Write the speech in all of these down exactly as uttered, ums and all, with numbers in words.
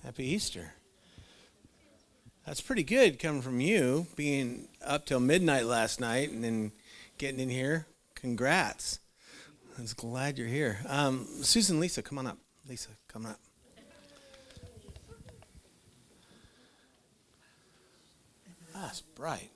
Happy Easter. That's pretty good coming from you, being up till midnight last night and then getting in here. Congrats. I was glad you're here. Um, Susan, Lisa, come on up. Lisa, come on up. Ah, it's bright.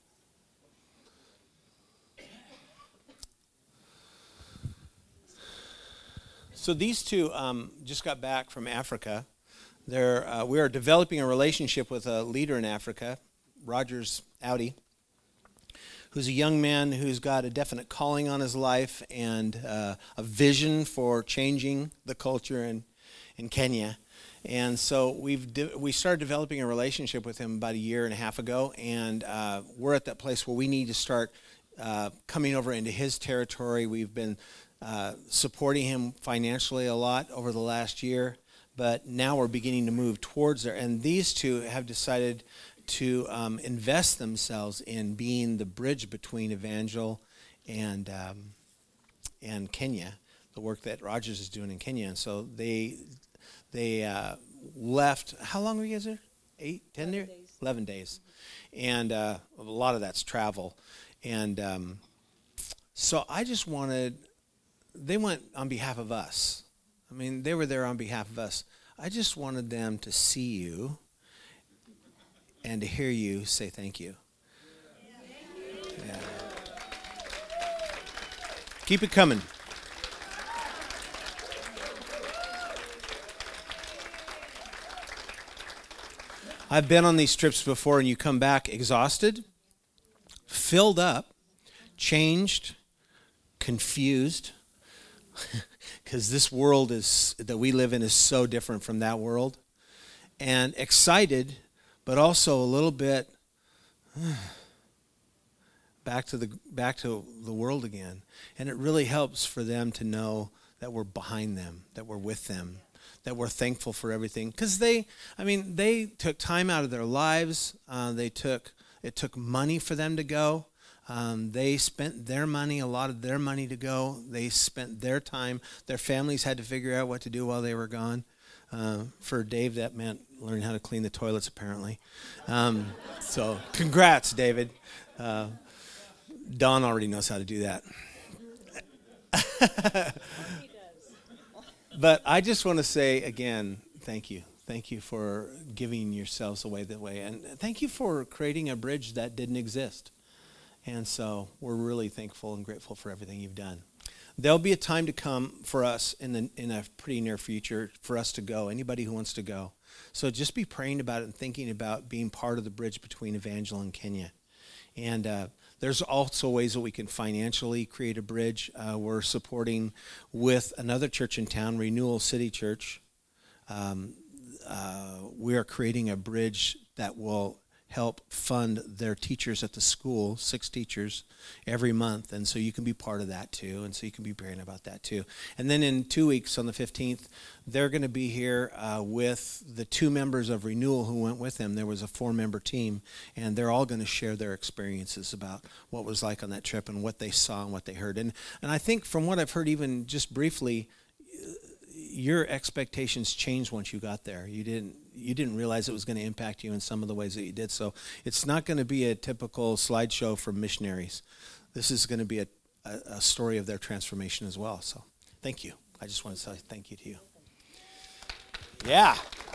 So these two um, just got back from Africa. They're, uh, we are developing a relationship with a leader in Africa, Rogers Audi, who's a young man who's got a definite calling on his life and uh, a vision for changing the culture in, in Kenya. And so we've de- we started developing a relationship with him about a year and a half ago, and uh, we're at that place where we need to start uh, coming over into his territory. We've been uh, supporting him financially a lot over the last year, but now we're beginning to move towards there. And these two have decided to um, invest themselves in being the bridge between Evangel and um, and Kenya, the work that Rogers is doing in Kenya. And so they they uh, left. How long were you guys there? Eight, ten days? Eleven days, and uh, a lot of that's travel. And um, so I just wanted. They went on behalf of us. I mean, they were there on behalf of us. I just wanted them to see you and to hear you say thank you. Yeah. Keep it coming. I've been on these trips before, and you come back exhausted, filled up, changed, confused, because this world is that we live in is so different from that world, and excited, but also a little bit back to the back to the world again. And it really helps for them to know that we're behind them, that we're with them, that we're thankful for everything. Because they, I mean, they took time out of their lives. Uh, they took it took money for them to go. Um, they spent their money, a lot of their money to go. They spent their time. Their families had to figure out what to do while they were gone. Uh, for Dave, that meant learning how to clean the toilets, apparently. Um, so congrats, David. Uh, Don already knows how to do that. But I just want to say again, thank you. Thank you for giving yourselves away that way. And thank you for creating a bridge that didn't exist. And so we're really thankful and grateful for everything you've done. There'll be a time to come for us in the in a pretty near future for us to go, anybody who wants to go. So just be praying about it and thinking about being part of the bridge between Evangel and Kenya. And uh, there's also ways that we can financially create a bridge. Uh, we're supporting with another church in town, Renewal City Church. Um, uh, we are creating a bridge that will help fund their teachers at the school, six teachers, every month. And so you can be part of that too. And so you can be praying about that too. And then in two weeks on the fifteenth, they're going to be here uh, with the two members of Renewal who went with them. There was a four-member team, and they're all going to share their experiences about what was like on that trip and what they saw and what they heard. And and I think from what I've heard even just briefly, your expectations changed once you got there. You didn't you didn't realize it was going to impact you in some of the ways that you did. So it's not going to be a typical slideshow from missionaries. This is going to be a, a, a story of their transformation as well. So thank you. I just want to say thank you to you. Yeah.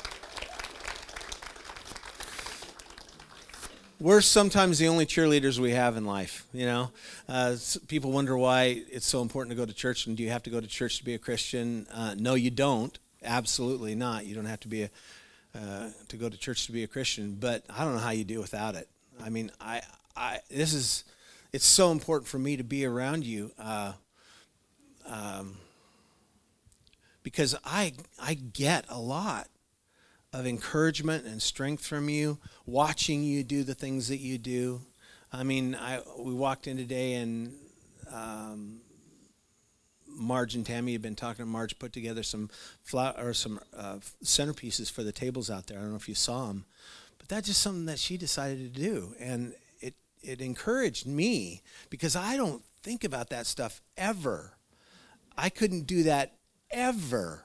We're sometimes the only cheerleaders we have in life, you know. Uh, people wonder why it's so important to go to church, and do you have to go to church to be a Christian? Uh, no, you don't. Absolutely not. You don't have to be a, uh, to go to church to be a Christian, but I don't know how you do without it. I mean, I, I this is, it's so important for me to be around you uh, um, because I I get a lot of encouragement and strength from you, watching you do the things that you do. I mean, I we walked in today and um, Marge and Tammy had been talking to Marge, put together some flower or some uh, centerpieces for the tables out there. I don't know if you saw them, but that's just something that she decided to do, and it it encouraged me because I don't think about that stuff ever. I couldn't do that ever.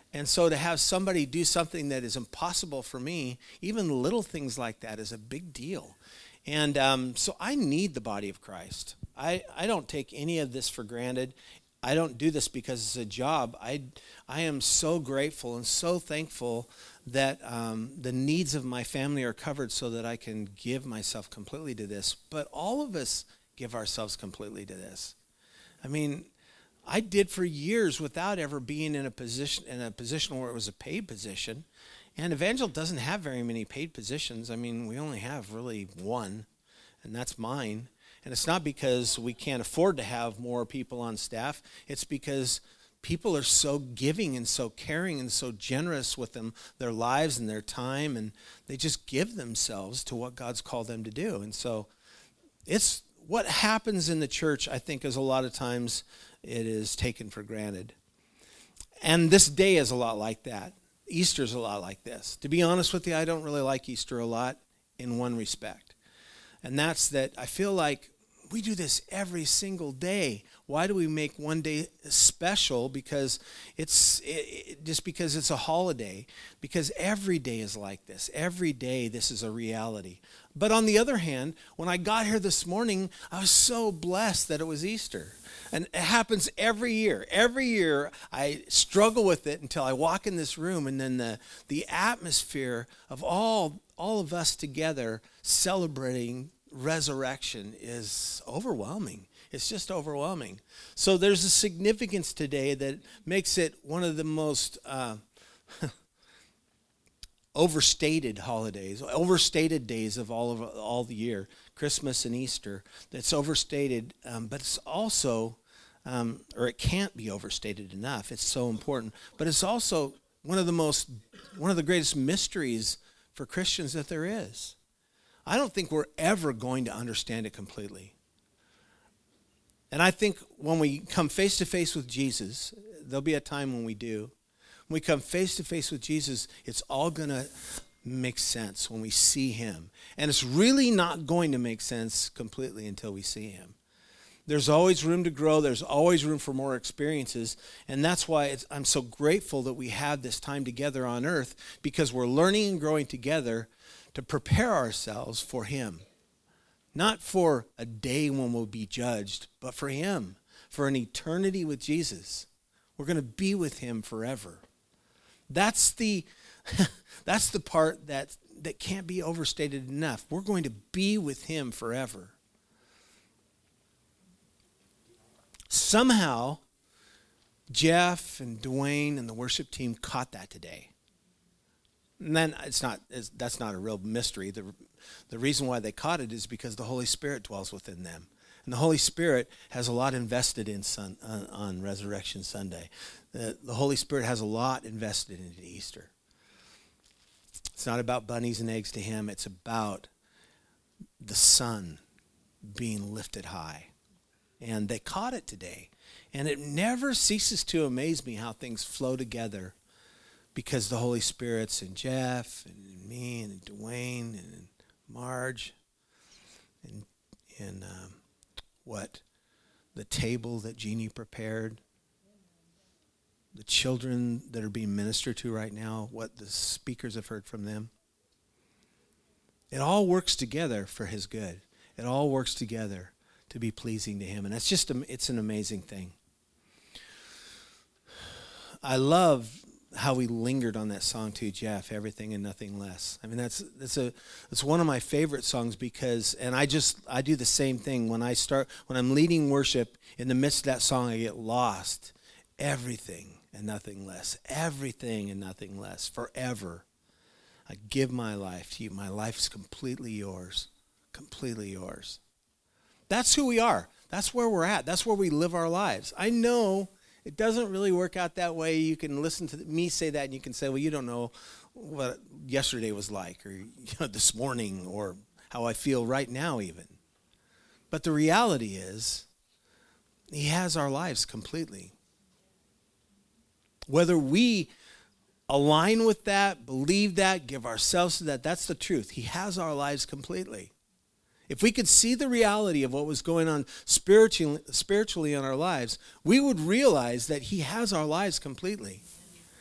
And so to have somebody do something that is impossible for me, even little things like that, is a big deal. And um, so I need the body of Christ. I, I don't take any of this for granted. I don't do this because it's a job. I, I am so grateful and so thankful that um, the needs of my family are covered so that I can give myself completely to this. But all of us give ourselves completely to this. I mean, I did for years without ever being in a position in a position where it was a paid position. And Evangel doesn't have very many paid positions. I mean, we only have really one, and that's mine. And it's not because we can't afford to have more people on staff. It's because people are so giving and so caring and so generous with them, their lives and their time, and they just give themselves to what God's called them to do. And so it's what happens in the church, I think, is a lot of times it is taken for granted. And this day is a lot like that. Easter's a lot like this. To be honest with you, I don't really like Easter a lot in one respect. And that's that I feel like we do this every single day. Why do we make one day special? Because it's it, it, just because it's a holiday. Because every day is like this. Every day this is a reality. But on the other hand, when I got here this morning, I was so blessed that it was Easter. And it happens every year. Every year I struggle with it until I walk in this room, and then the, the atmosphere of all, all of us together celebrating resurrection is overwhelming. It's just overwhelming. So there's a significance today that makes it one of the most uh, overstated holidays, overstated days of all of all the year, Christmas and Easter. That's overstated, um, but it's also, um, or it can't be overstated enough. It's so important, but it's also one of the most, one of the greatest mysteries for Christians that there is. I don't think we're ever going to understand it completely. And I think when we come face to face with Jesus, there'll be a time when we do. When we come face to face with Jesus, it's all going to make sense when we see him. And it's really not going to make sense completely until we see him. There's always room to grow. There's always room for more experiences. And that's why it's, I'm so grateful that we have this time together on earth, because we're learning and growing together to prepare ourselves for him. Not for a day when we'll be judged, but for him, for an eternity with Jesus. We're going to be with him forever. That's the that's the part that, that can't be overstated enough. We're going to be with him forever. Somehow, Jeff and Dwayne and the worship team caught that today. And then it's not, it's, that's not a real mystery. The, the reason why they caught it is because the Holy Spirit dwells within them. And the Holy Spirit has a lot invested in sun, on, on Resurrection Sunday. The, the Holy Spirit has a lot invested into Easter. It's not about bunnies and eggs to him. It's about the sun being lifted high. And they caught it today. And it never ceases to amaze me how things flow together, because the Holy Spirit's in Jeff and me and Dwayne and Marge and, and um, what? The table that Jeannie prepared, the children that are being ministered to right now, what the speakers have heard from them. It all works together for his good. It all works together to be pleasing to him. And it's just, a, it's an amazing thing. I love how we lingered on that song too, Jeff, Everything and Nothing Less. I mean, that's that's a it's one of my favorite songs, because, and I just I do the same thing when I start when I'm leading worship. In the midst of that song, I get lost. Everything and nothing less. Everything and nothing less. Forever, I give my life to you. My life's completely yours, completely yours. That's who we are. That's where we're at. That's where we live our lives. I know it doesn't really work out that way. You can listen to me say that and you can say, well, you don't know what yesterday was like, or you know, this morning, or how I feel right now even. But the reality is, he has our lives completely. Whether we align with that, believe that, give ourselves to that, that's the truth. He has our lives completely. If we could see the reality of what was going on spiritually, spiritually in our lives, we would realize that he has our lives completely.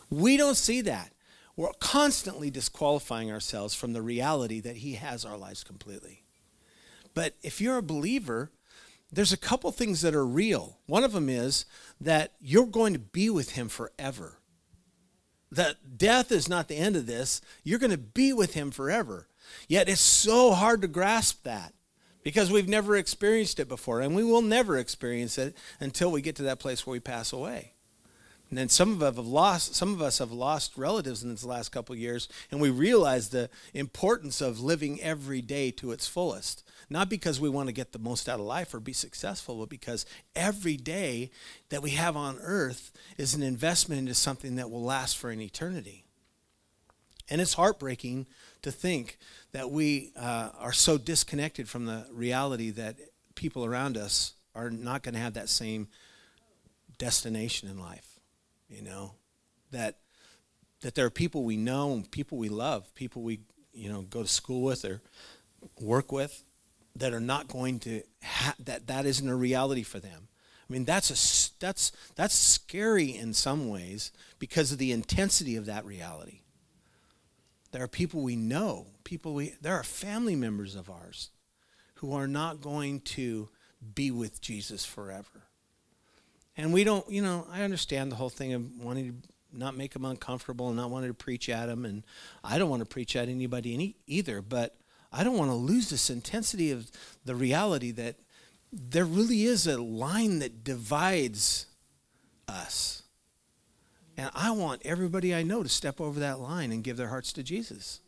We don't see that. We're constantly disqualifying ourselves from the reality that he has our lives completely. But if you're a believer, there's a couple things that are real. One of them is that you're going to be with him forever. That death is not the end of this. You're going to be with him forever. Yet it's so hard to grasp that because we've never experienced it before, and we will never experience it until we get to that place where we pass away. And then some of us have lost, some of us have lost relatives in this last couple of years, and we realize the importance of living every day to its fullest. Not because we want to get the most out of life or be successful, but because every day that we have on earth is an investment into something that will last for an eternity. And it's heartbreaking to think that we uh, are so disconnected from the reality that people around us are not going to have that same destination in life. You know, that that there are people we know and people we love, people we, you know, go to school with or work with that are not going to, ha- that that isn't a reality for them. I mean, that's a, that's that's scary in some ways because of the intensity of that reality. There are people we know, people we, there are family members of ours who are not going to be with Jesus forever. And we don't, you know, I understand the whole thing of wanting to not make them uncomfortable and not wanting to preach at them. And I don't want to preach at anybody any, either. But I don't want to lose this intensity of the reality that there really is a line that divides us. And I want everybody I know to step over that line and give their hearts to Jesus.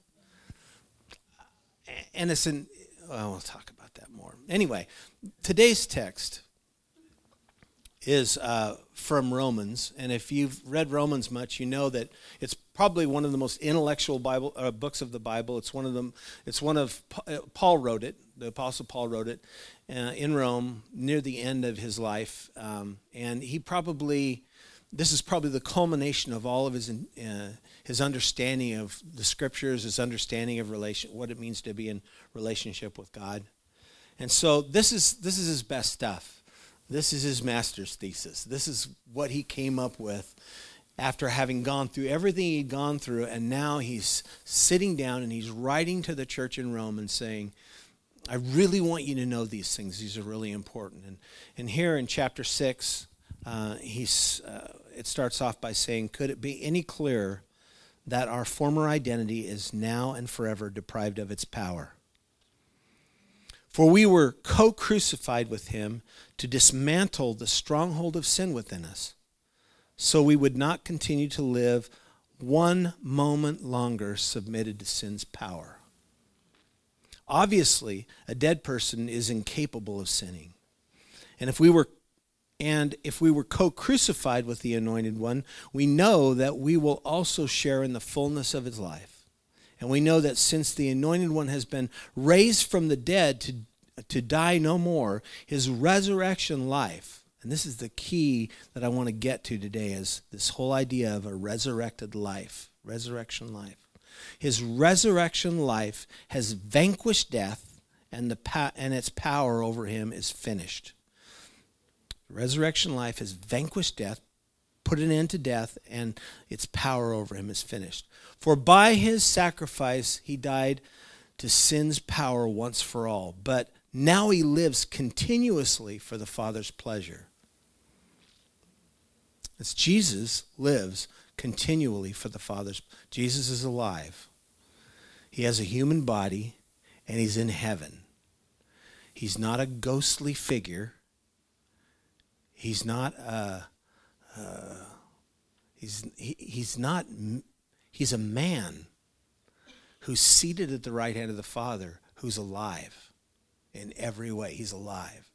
And it's an, well, we'll talk about that more. Anyway, today's text is uh, from Romans, and if you've read Romans much, you know that it's probably one of the most intellectual Bible uh, books of the Bible. It's one of them. It's one of Paul wrote it. The Apostle Paul wrote it uh, in Rome near the end of his life, um, and he probably this is probably the culmination of all of his uh, his understanding of the Scriptures, his understanding of relation, what it means to be in relationship with God, and so this is this is his best stuff. This is his master's thesis. This is what he came up with after having gone through everything he'd gone through, and now he's sitting down and he's writing to the church in Rome and saying, I really want you to know these things. These are really important. And and here in chapter six, uh, he's uh, it starts off by saying, could it be any clearer that our former identity is now and forever deprived of its power? For we were co-crucified with him to dismantle the stronghold of sin within us, so we would not continue to live one moment longer submitted to sin's power. Obviously, a dead person is incapable of sinning. And if we were and if we were co-crucified with the Anointed One, we know that we will also share in the fullness of his life. And we know that since the Anointed One has been raised from the dead to, to die no more, his resurrection life, and this is the key that I want to get to today, is this whole idea of a resurrected life, resurrection life. His resurrection life has vanquished death, and, the pa- and its power over him is finished. Resurrection life has vanquished death, put an end to death, and its power over him is finished. For by his sacrifice he died to sin's power once for all, but now he lives continuously for the Father's pleasure. As Jesus lives continually for the Father's, Jesus is alive. He has a human body, and he's in heaven. He's not a ghostly figure. He's not a, uh, he's he, he's not, he's a man who's seated at the right hand of the Father, who's alive in every way. He's alive.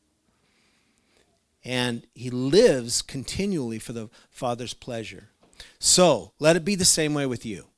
And he lives continually for the Father's pleasure. So, let it be the same way with you.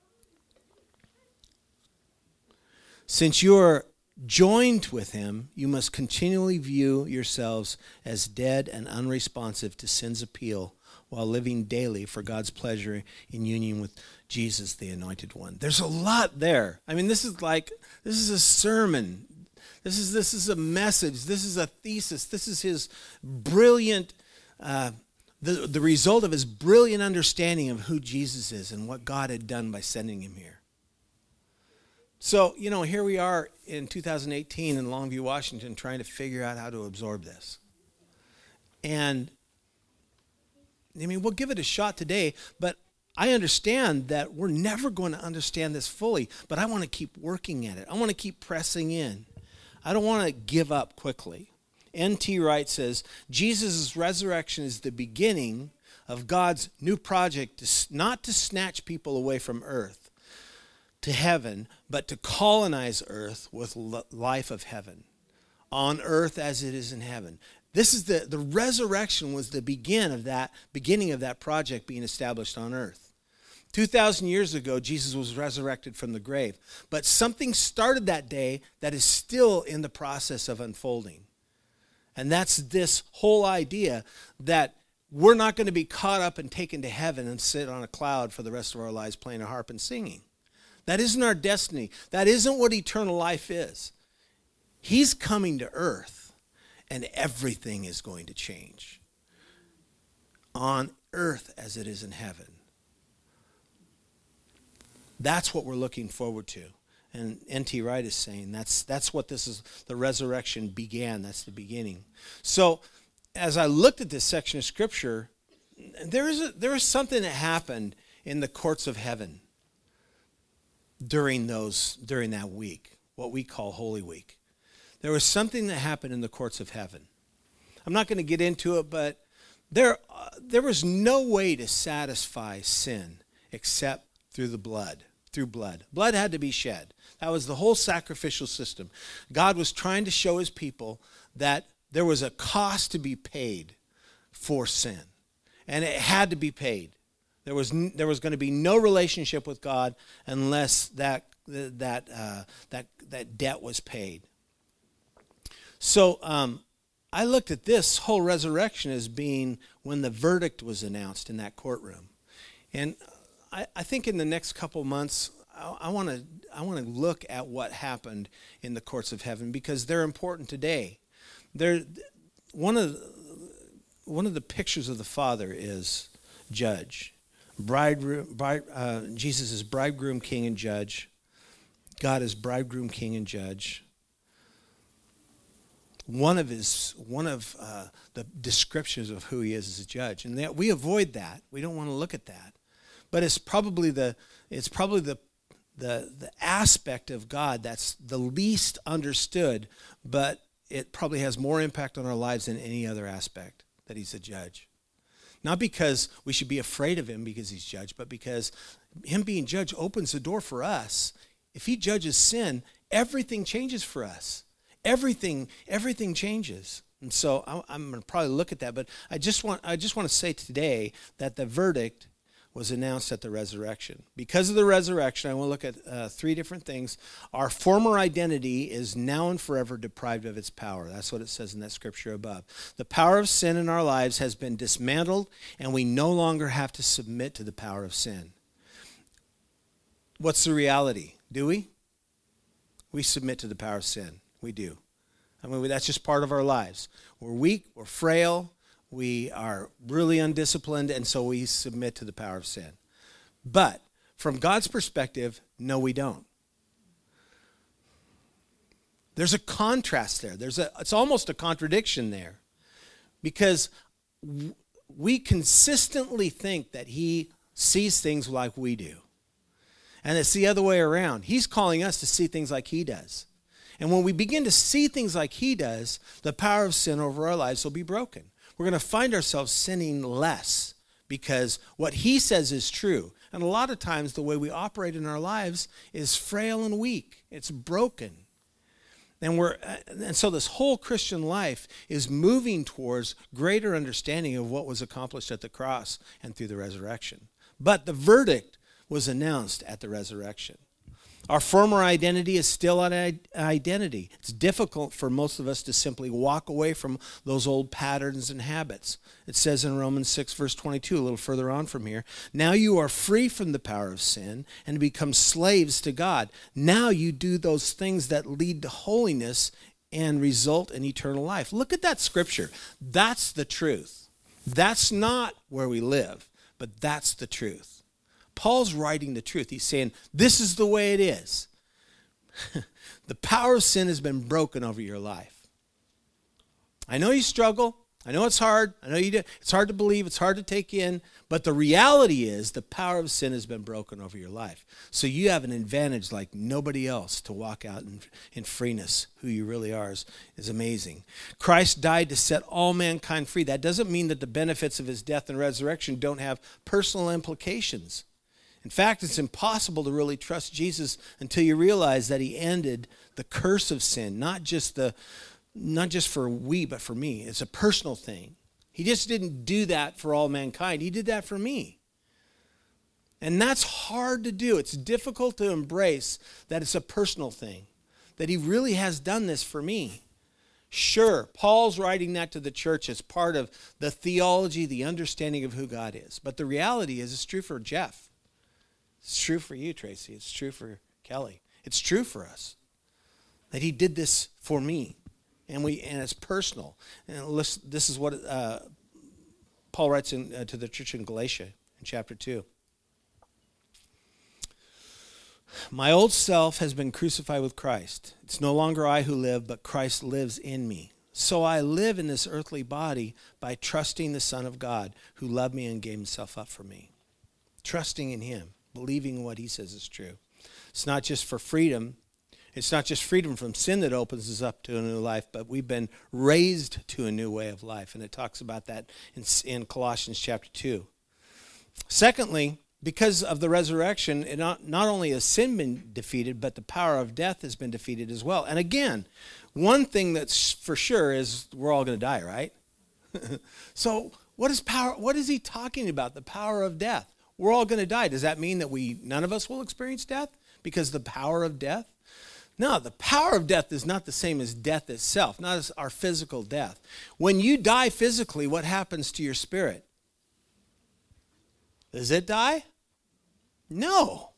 Since you are joined with him, you must continually view yourselves as dead and unresponsive to sin's appeal while living daily for God's pleasure in union with Jesus, the Anointed One. There's a lot there. I mean, this is like, this is a sermon. This is this is a message. This is a thesis. This is his brilliant uh, the, the result of his brilliant understanding of who Jesus is and what God had done by sending him here. So, you know, here we are in two thousand eighteen in Longview, Washington, trying to figure out how to absorb this. And, I mean, we'll give it a shot today, but I understand that we're never going to understand this fully, but I want to keep working at it. I want to keep pressing in. I don't want to give up quickly. N T Wright says, Jesus' resurrection is the beginning of God's new project, to, not to snatch people away from earth to heaven, but to colonize earth with life of heaven, on earth as it is in heaven. This is the, the resurrection was the begin of that, beginning of that project being established on earth. two thousand years ago, Jesus was resurrected from the grave, but something started that day that is still in the process of unfolding. And that's this whole idea that we're not going to be caught up and taken to heaven and sit on a cloud for the rest of our lives playing a harp and singing. That isn't our destiny. That isn't what eternal life is. He's coming to earth, and everything is going to change on earth as it is in heaven. That's what we're looking forward to. And N T Wright is saying that's that's what this is, the resurrection began. That's the beginning. So as I looked at this section of Scripture, there is a, there is something that happened in the courts of heaven during those during that week, what we call Holy Week. There was something that happened in the courts of heaven. I'm not going to get into it, but there uh, there was no way to satisfy sin except through the blood, through blood. Blood had to be shed. That was the whole sacrificial system. God was trying to show his people that there was a cost to be paid for sin, and it had to be paid. There was there was going to be no relationship with God unless that that uh, that that debt was paid. So um, I looked at this whole resurrection as being when the verdict was announced in that courtroom, and I, I think in the next couple months I want to I want to look at what happened in the courts of heaven because they're important today. They're one of the, one of the pictures of the Father is judge. Bridegroom, bride, uh, Jesus is bridegroom, king, and judge. God is bridegroom, king, and judge. One of his, one of uh, the descriptions of who he is as a judge, and that we avoid that. We don't want to look at that, but it's probably the, it's probably the, the, the aspect of God that's the least understood, but it probably has more impact on our lives than any other aspect. That he's a judge. Not because we should be afraid of him because he's judge, but because him being judge opens the door for us. If he judges sin, everything changes for us. Everything, everything changes. And so I, I'm going to probably look at that, but I just want, I just want to say today that the verdict was announced at the resurrection. Because of the resurrection, I want to look at uh, three different things. Our former identity is now and forever deprived of its power. That's what it says in that scripture above. The power of sin in our lives has been dismantled, and we no longer have to submit to the power of sin. What's the reality? Do we? We submit to the power of sin. We do. I mean, that's just part of our lives. We're weak, we're frail, we are really undisciplined, and so we submit to the power of sin. But from God's perspective, no, we don't. There's a contrast there. There's a, it's almost a contradiction there. Because we consistently think that he sees things like we do. And it's the other way around. He's calling us to see things like he does. And when we begin to see things like he does, the power of sin over our lives will be broken. We're going to find ourselves sinning less because what he says is true. And a lot of times the way we operate in our lives is frail and weak. It's broken. And we're and so this whole Christian life is moving towards greater understanding of what was accomplished at the cross and through the resurrection. But the verdict was announced at the resurrection. Our former identity is still an identity. It's difficult for most of us to simply walk away from those old patterns and habits. It says in Romans six, verse twenty-two, a little further on from here, now you are free from the power of sin and become slaves to God. Now you do those things that lead to holiness and result in eternal life. Look at that scripture. That's the truth. That's not where we live, but that's the truth. Paul's writing the truth. He's saying, this is the way it is. The power of sin has been broken over your life. I know you struggle. I know it's hard. I know you do. It's hard to believe. It's hard to take in. But the reality is the power of sin has been broken over your life. So you have an advantage like nobody else to walk out in, in freeness. Who you really are is, is amazing. Christ died to set all mankind free. That doesn't mean that the benefits of his death and resurrection don't have personal implications. In fact, it's impossible to really trust Jesus until you realize that he ended the curse of sin, not just the Not just for we, but for me. It's a personal thing. He just didn't do that for all mankind. He did that for me. And that's hard to do. It's difficult to embrace that it's a personal thing, that he really has done this for me. Sure, Paul's writing that to the church as part of the theology, the understanding of who God is. But the reality is it's true for Jeff. It's true for you, Tracy. It's true for Kelly. It's true for us that he did this for me. And we and it's personal. And listen, this is what uh, Paul writes in, uh, to the church in Galatia in chapter two. My old self has been crucified with Christ. It's no longer I who live, but Christ lives in me. So I live in this earthly body by trusting the Son of God who loved me and gave himself up for me. Trusting in him, believing what he says is true. It's not just for freedom. It's not just freedom from sin that opens us up to a new life, but we've been raised to a new way of life. And it talks about that in, in Colossians chapter two. Secondly, because of the resurrection, it not, not only has sin been defeated, but the power of death has been defeated as well. And again, one thing that's for sure is we're all going to die, right? So what is power? What is he talking about? The power of death. We're all going to die. Does that mean that we none of us will experience death because the power of death? No, the power of death is not the same as death itself, not as our physical death. When you die physically, what happens to your spirit? Does it die? No.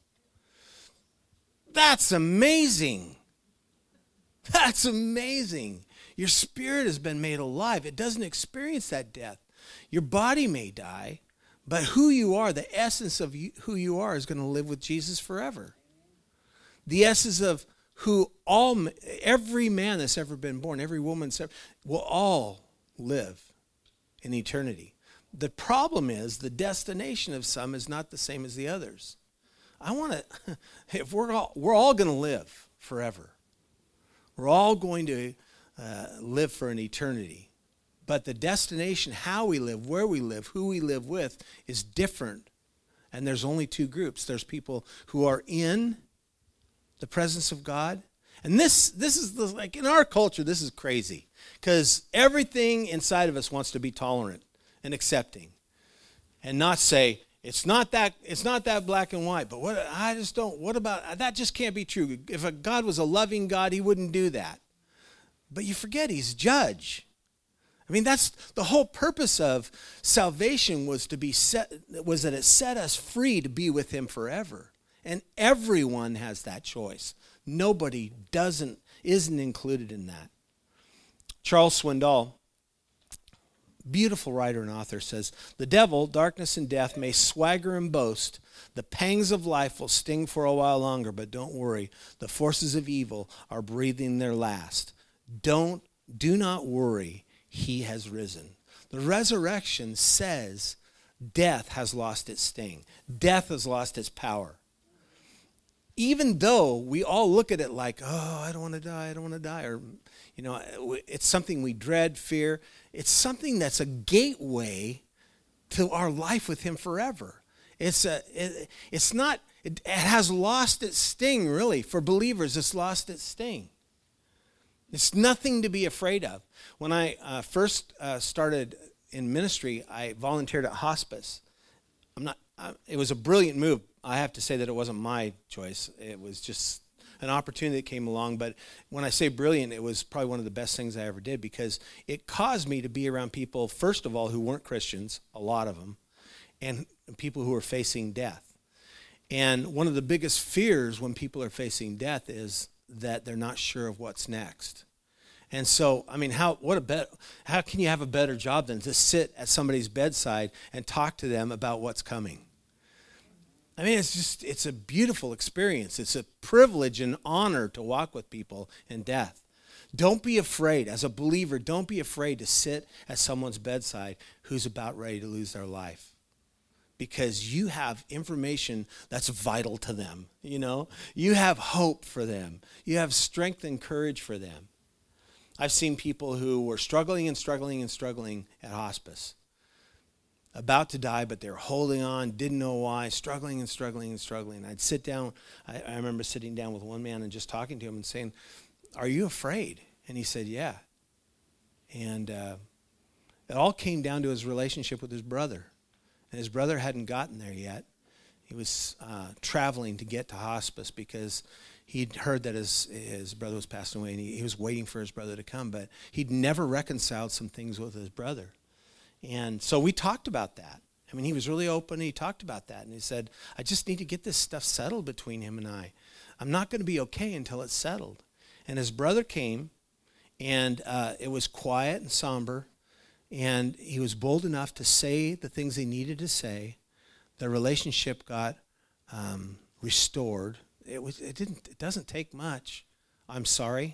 That's amazing. That's amazing. Your spirit has been made alive. It doesn't experience that death. Your body may die, but who you are, the essence of you, who you are, is going to live with Jesus forever. The essence of who all, every man that's ever been born, every woman that's ever, will all live in eternity. The problem is the destination of some is not the same as the others. I want to, if we're all, we're all going to live forever. We're all going to uh, live for an eternity. But the destination, how we live, where we live, who we live with is different. And there's only two groups. There's people who are in the presence of God. And this this is the, like in our culture, this is crazy because everything inside of us wants to be tolerant and accepting and not say it's not that it's not that black and white, but what I just don't what about that just can't be true. If a God was a loving God, he wouldn't do that. But you forget he's judge. I mean, that's the whole purpose of salvation was to be set was that it set us free to be with him forever. And everyone has that choice. Nobody doesn't, isn't included in that. Charles Swindoll, beautiful writer and author, says, the devil, darkness and death may swagger and boast. The pangs of life will sting for a while longer, but don't worry. The forces of evil are breathing their last. Don't, do not worry. He has risen. The resurrection says death has lost its sting. Death has lost its power. Even though we all look at it like, oh, I don't want to die, I don't want to die, or, you know, it's something we dread, fear. It's something that's a gateway to our life with him forever. It's a, it, it's not, it, it has lost its sting, really. For believers, it's lost its sting. It's nothing to be afraid of. When I uh, first uh, started in ministry, I volunteered at hospice. I'm not, uh, it was a brilliant move. I have to say that it wasn't my choice. It was just an opportunity that came along. But when I say brilliant, it was probably one of the best things I ever did because it caused me to be around people, first of all, who weren't Christians, a lot of them, and people who are facing death. And one of the biggest fears when people are facing death is that they're not sure of what's next. And so, I mean, how what a bet, how can you have a better job than to sit at somebody's bedside and talk to them about what's coming? I mean, it's just, it's a beautiful experience. It's a privilege and honor to walk with people in death. Don't be afraid. As a believer, don't be afraid to sit at someone's bedside who's about ready to lose their life. Because you have information that's vital to them, you know? You have hope for them. You have strength and courage for them. I've seen people who were struggling and struggling and struggling at hospice. About to die, but they were holding on, didn't know why, struggling and struggling and struggling. I'd sit down, I, I remember sitting down with one man and just talking to him and saying, "Are you afraid?" And he said, "Yeah." And uh, it all came down to his relationship with his brother. And his brother hadn't gotten there yet. He was uh, traveling to get to hospice because he'd heard that his, his brother was passing away, and he, he was waiting for his brother to come, but he'd never reconciled some things with his brother. And so we talked about that. I mean, he was really open, and he talked about that, and he said, "I just need to get this stuff settled between him and I. I'm not going to be okay until it's settled." And his brother came, and uh, it was quiet and somber, and he was bold enough to say the things he needed to say. The relationship got um, restored. It was. It didn't. It doesn't take much. "I'm sorry.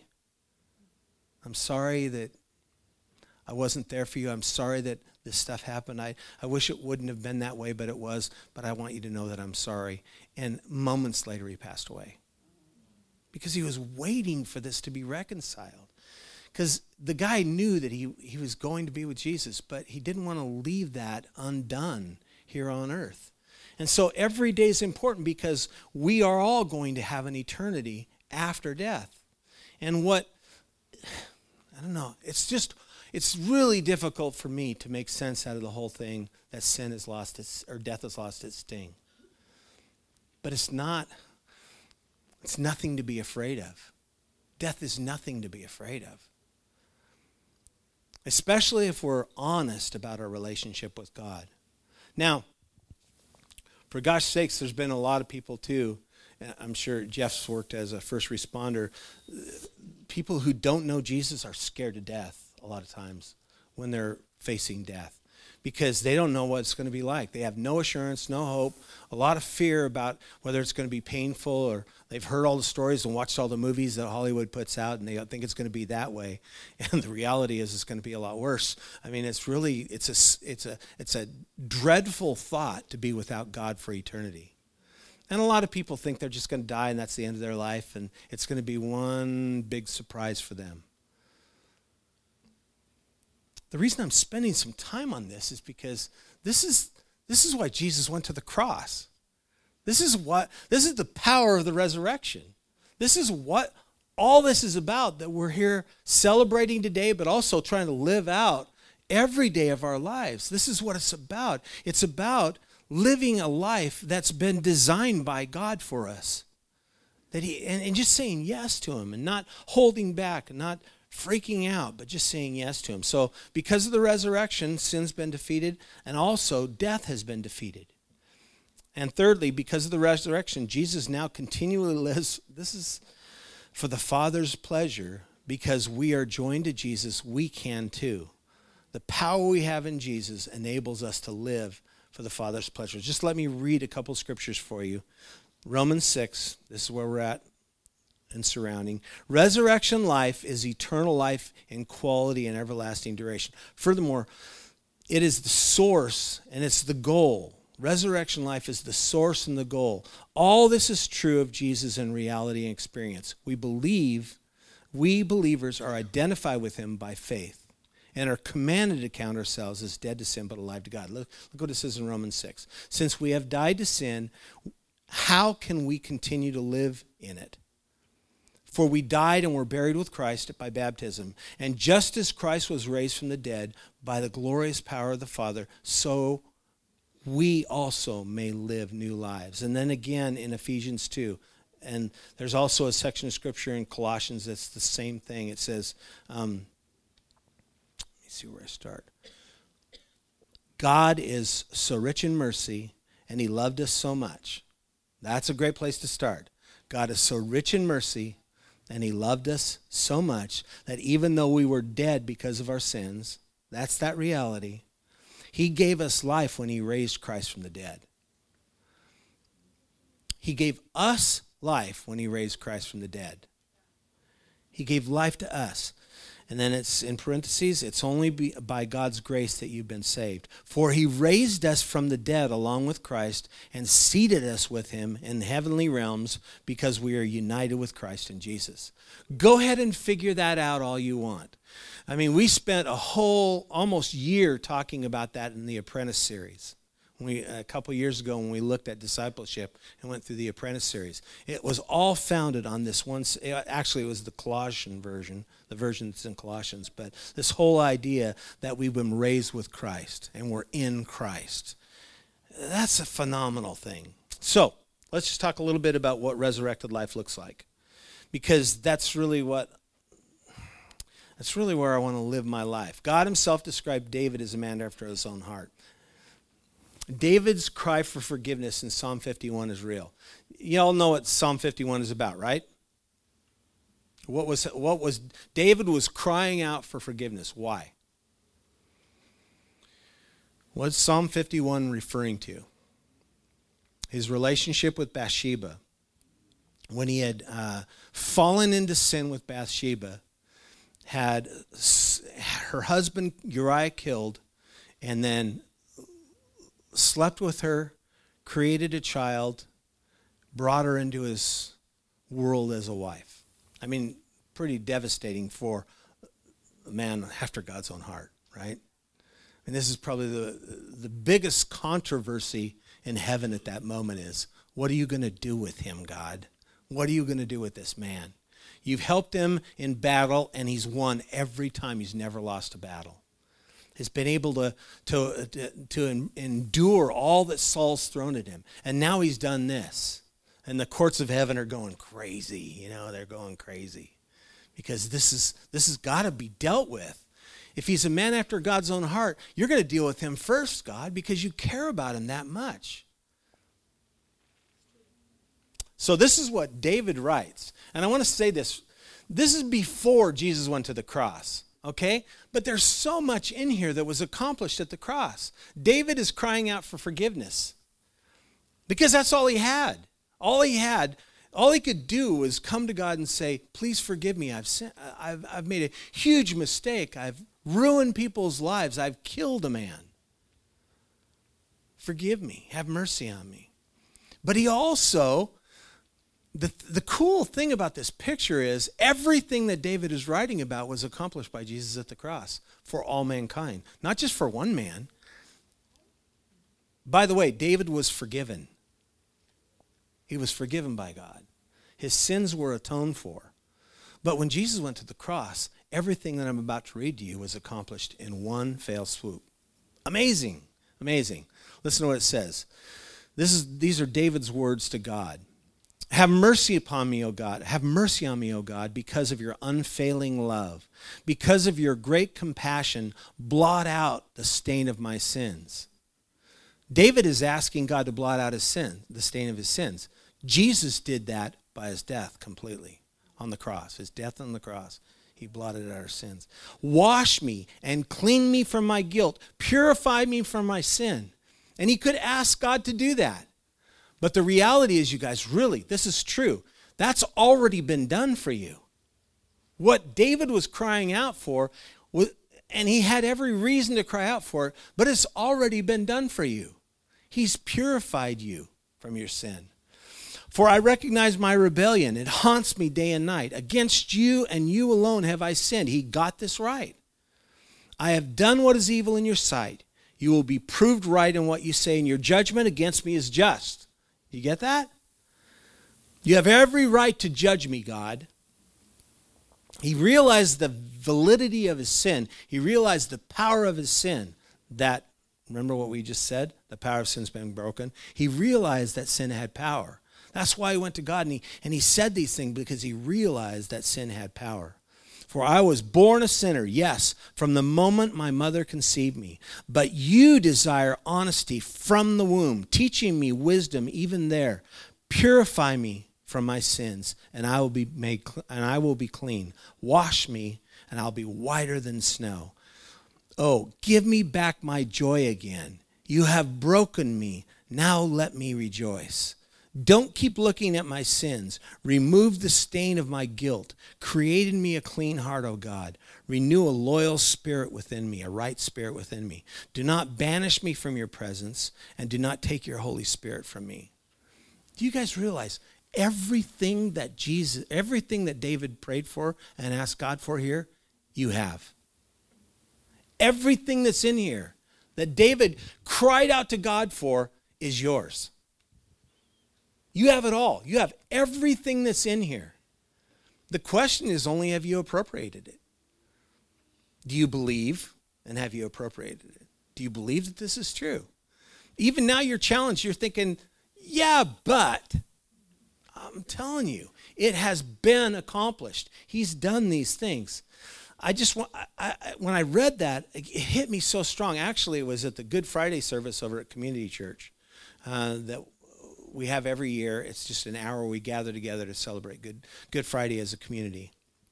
I'm sorry that I wasn't there for you. I'm sorry that this stuff happened. I, I wish it wouldn't have been that way, but it was. But I want you to know that I'm sorry." And moments later, he passed away because he was waiting for this to be reconciled. Because the guy knew that he, he was going to be with Jesus, but he didn't want to leave that undone here on earth. And so every day is important because we are all going to have an eternity after death. And what, I don't know, it's just, it's really difficult for me to make sense out of the whole thing that sin has lost its, or death has lost its sting. But it's not, it's nothing to be afraid of. Death is nothing to be afraid of. Especially if we're honest about our relationship with God. Now, for gosh sakes, there's been a lot of people too, and I'm sure Jeff's worked as a first responder. People who don't know Jesus are scared to death a lot of times when they're facing death because they don't know what it's going to be like. They have no assurance, no hope, a lot of fear about whether it's going to be painful, or they've heard all the stories and watched all the movies that Hollywood puts out, and they think it's going to be that way. And the reality is it's going to be a lot worse. I mean, it's really, it's a, it's a, it's a dreadful thought to be without God for eternity. And a lot of people think they're just going to die and that's the end of their life, and it's going to be one big surprise for them. The reason I'm spending some time on this is because this is this is why Jesus went to the cross. This is what this is the power of the resurrection. This is what all this is about, that we're here celebrating today, but also trying to live out every day of our lives. This is what it's about. It's about living a life that's been designed by God for us. That he and, and just saying yes to him and not holding back and not freaking out, but just saying yes to him. So because of the resurrection, sin's been defeated, and also death has been defeated. And thirdly, because of the resurrection, Jesus now continually lives. This is for the Father's pleasure. Because we are joined to Jesus, we can too. The power we have in Jesus enables us to live for the Father's pleasure. Just let me read a couple scriptures for you. Romans six, this is where we're at. And surrounding. Resurrection life is eternal life in quality and everlasting duration. Furthermore, it is the source and it's the goal. Resurrection life is the source and the goal. All this is true of Jesus in reality and experience. We believe, we believers are identified with him by faith and are commanded to count ourselves as dead to sin but alive to God. Look, look what it says in Romans six. Since we have died to sin, how can we continue to live in it? For we died and were buried with Christ by baptism. And just as Christ was raised from the dead by the glorious power of the Father, so we also may live new lives. And then again in Ephesians two. And there's also a section of scripture in Colossians that's the same thing. It says, um, let me see where I start. God is so rich in mercy, and he loved us so much. That's a great place to start. God is so rich in mercy And he loved us so much that even though we were dead because of our sins, that's that reality, he gave us life when he raised Christ from the dead. He gave us life when he raised Christ from the dead. He gave life to us. And then it's in parentheses, it's only be, by God's grace that you've been saved. For he raised us from the dead along with Christ and seated us with him in heavenly realms because we are united with Christ in Jesus. Go ahead and figure that out all you want. I mean, we spent a whole almost year talking about that in the Apprentice series. We, a couple years ago when we looked at discipleship and went through the Apprentice series. It was all founded on this one. Actually, it was the Colossian version, the version that's in Colossians. But this whole idea that we've been raised with Christ and we're in Christ. That's a phenomenal thing. So let's just talk a little bit about what resurrected life looks like. Because that's really what, that's really where I want to live my life. God himself described David as a man after his own heart. David's cry for forgiveness in Psalm fifty-one is real. You all know what Psalm fifty-one is about, right? What was, what was, David was crying out for forgiveness. Why? What's Psalm fifty-one referring to? His relationship with Bathsheba. When he had uh, fallen into sin with Bathsheba, had her husband Uriah killed, and then slept with her, created a child, brought her into his world as a wife. I mean, pretty devastating for a man after God's own heart, right? And this is probably the the biggest controversy in heaven at that moment is, what are you going to do with him, God? What are you going to do with this man? You've helped him in battle, and he's won every time. He's never lost a battle. Has been able to, to, to, to endure all that Saul's thrown at him. And now he's done this. And the courts of heaven are going crazy. You know, they're going crazy. Because this is this has got to be dealt with. If he's a man after God's own heart, you're going to deal with him first, God, because you care about him that much. So this is what David writes. And I want to say this. This is before Jesus went to the cross. Okay? But there's so much in here that was accomplished at the cross. David is crying out for forgiveness because that's all he had. All he had, all he could do was come to God and say, please forgive me. I've, sin- I've, I've made a huge mistake. I've ruined people's lives. I've killed a man. Forgive me. Have mercy on me. But he also... The, the cool thing about this picture is everything that David is writing about was accomplished by Jesus at the cross for all mankind, not just for one man. By the way, David was forgiven. He was forgiven by God. His sins were atoned for. But when Jesus went to the cross, everything that I'm about to read to you was accomplished in one fell swoop. Amazing, amazing. Listen to what it says. This is, these are David's words to God. Have mercy upon me, O God. Have mercy on me, O God, because of your unfailing love. Because of your great compassion, blot out the stain of my sins. David is asking God to blot out his sin, the stain of his sins. Jesus did that by his death completely on the cross. His death on the cross, he blotted out our sins. Wash me and clean me from my guilt. Purify me from my sin. And he could ask God to do that. But the reality is, you guys, really, this is true. That's already been done for you. What David was crying out for, and he had every reason to cry out for it, but it's already been done for you. He's purified you from your sin. For I recognize my rebellion. It haunts me day and night. Against you and you alone have I sinned. He got this right. I have done what is evil in your sight. You will be proved right in what you say, and your judgment against me is just. You get that? You have every right to judge me, God. He realized the validity of his sin. He realized the power of his sin. That, remember what we just said? The power of sin's been broken. He realized that sin had power. That's why he went to God and he, and he said these things, because he realized that sin had power. For I was born a sinner, yes, from the moment my mother conceived me. But you desire honesty from the womb, teaching me wisdom even there. Purify me from my sins, and I will be made cl- and I will be clean. Wash me, and I'll be whiter than snow. Oh, give me back my joy again. You have broken me. Now let me rejoice. Don't keep looking at my sins. Remove the stain of my guilt. Create in me a clean heart, O God. Renew a loyal spirit within me, a right spirit within me. Do not banish me from your presence, and do not take your Holy Spirit from me. Do you guys realize everything that Jesus, everything that David prayed for and asked God for here, you have? Everything that's in here that David cried out to God for is yours. You have it all. You have everything that's in here. The question is only, have you appropriated it? Do you believe, and have you appropriated it? Do you believe that this is true? Even now you're challenged. You're thinking, yeah, but I'm telling you, it has been accomplished. He's done these things. I just want, I, I, when I read that, it hit me so strong. Actually, it was at the Good Friday service over at Community Church uh, that we have every year. It's just an hour we gather together to celebrate Good Good Friday as a community.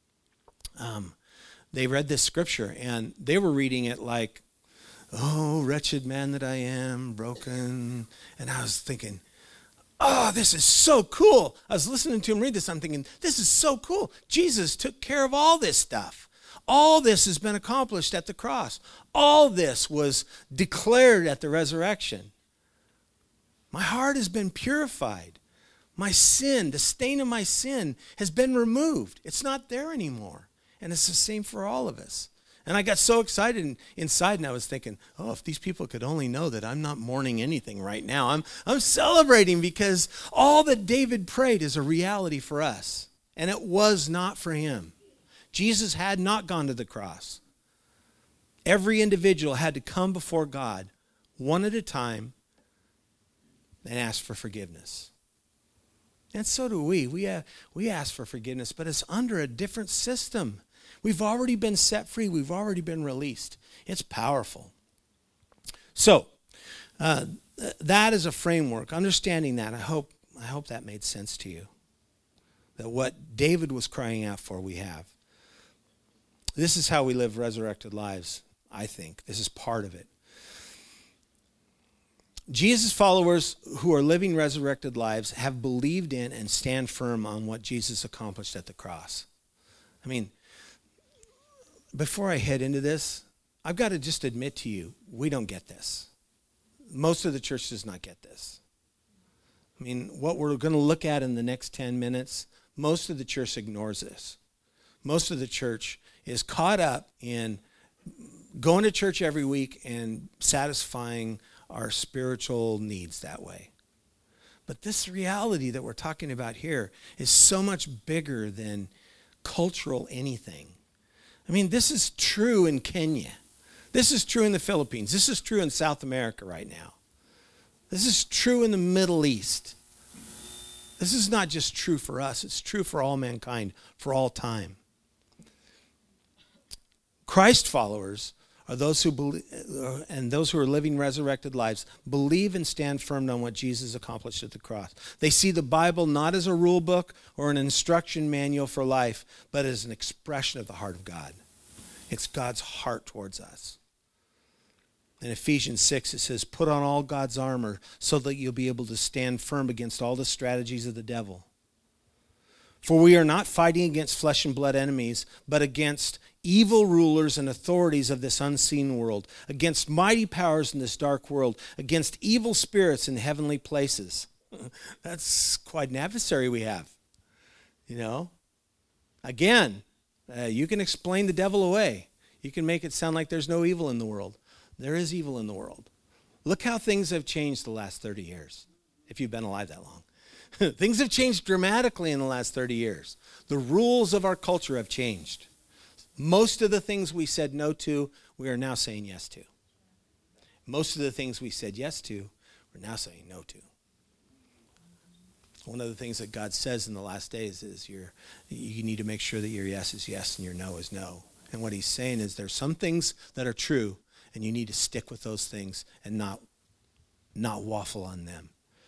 Um, they read this scripture, and they were reading it like, oh, wretched man that I am, broken. And I was thinking, oh, this is so cool. I was listening to him read this. I'm thinking, this is so cool. Jesus took care of all this stuff. All this has been accomplished at the cross. All this was declared at the resurrection. My heart has been purified. My sin, the stain of my sin, has been removed. It's not there anymore. And it's the same for all of us. And I got so excited inside, and I was thinking, oh, if these people could only know that I'm not mourning anything right now. I'm, I'm celebrating because all that David prayed is a reality for us. And it was not for him. Jesus had not gone to the cross. Every individual had to come before God one at a time and ask for forgiveness. And so do we. We, uh, we ask for forgiveness, but it's under a different system. We've already been set free. We've already been released. It's powerful. So, uh, th- that is a framework. Understanding that, I hope, I hope that made sense to you. That what David was crying out for, we have. This is how we live resurrected lives, I think. This is part of it. Jesus' followers who are living resurrected lives have believed in and stand firm on what Jesus accomplished at the cross. I mean, before I head into this, I've got to just admit to you, we don't get this. Most of the church does not get this. I mean, what we're going to look at in the next ten minutes, most of the church ignores this. Most of the church is caught up in going to church every week and satisfying our spiritual needs that way. But this reality that we're talking about here is so much bigger than cultural anything. I mean, this is true in Kenya. This is true in the Philippines. This is true in South America right now. This is true in the Middle East. This is not just true for us. It's true for all mankind, for all time. Christ followers are those who believe, and those who are living resurrected lives, believe and stand firm on what Jesus accomplished at the cross. They see the Bible not as a rule book or an instruction manual for life, but as an expression of the heart of God. It's God's heart towards us. In Ephesians six, it says, put on all God's armor so that you'll be able to stand firm against all the strategies of the devil. For we are not fighting against flesh and blood enemies, but against evil rulers and authorities of this unseen world, against mighty powers in this dark world, against evil spirits in heavenly places. That's quite an adversary we have. You know? Again, uh, you can explain the devil away. You can make it sound like there's no evil in the world. There is evil in the world. Look how things have changed the last thirty years, if you've been alive that long. Things have changed dramatically in the last thirty years. The rules of our culture have changed. Most of the things we said no to, we are now saying yes to. Most of the things we said yes to, we're now saying no to. One of the things that God says in the last days is you're, you need to make sure that your yes is yes and your no is no. And what he's saying is there's some things that are true, and you need to stick with those things and not, not waffle on them.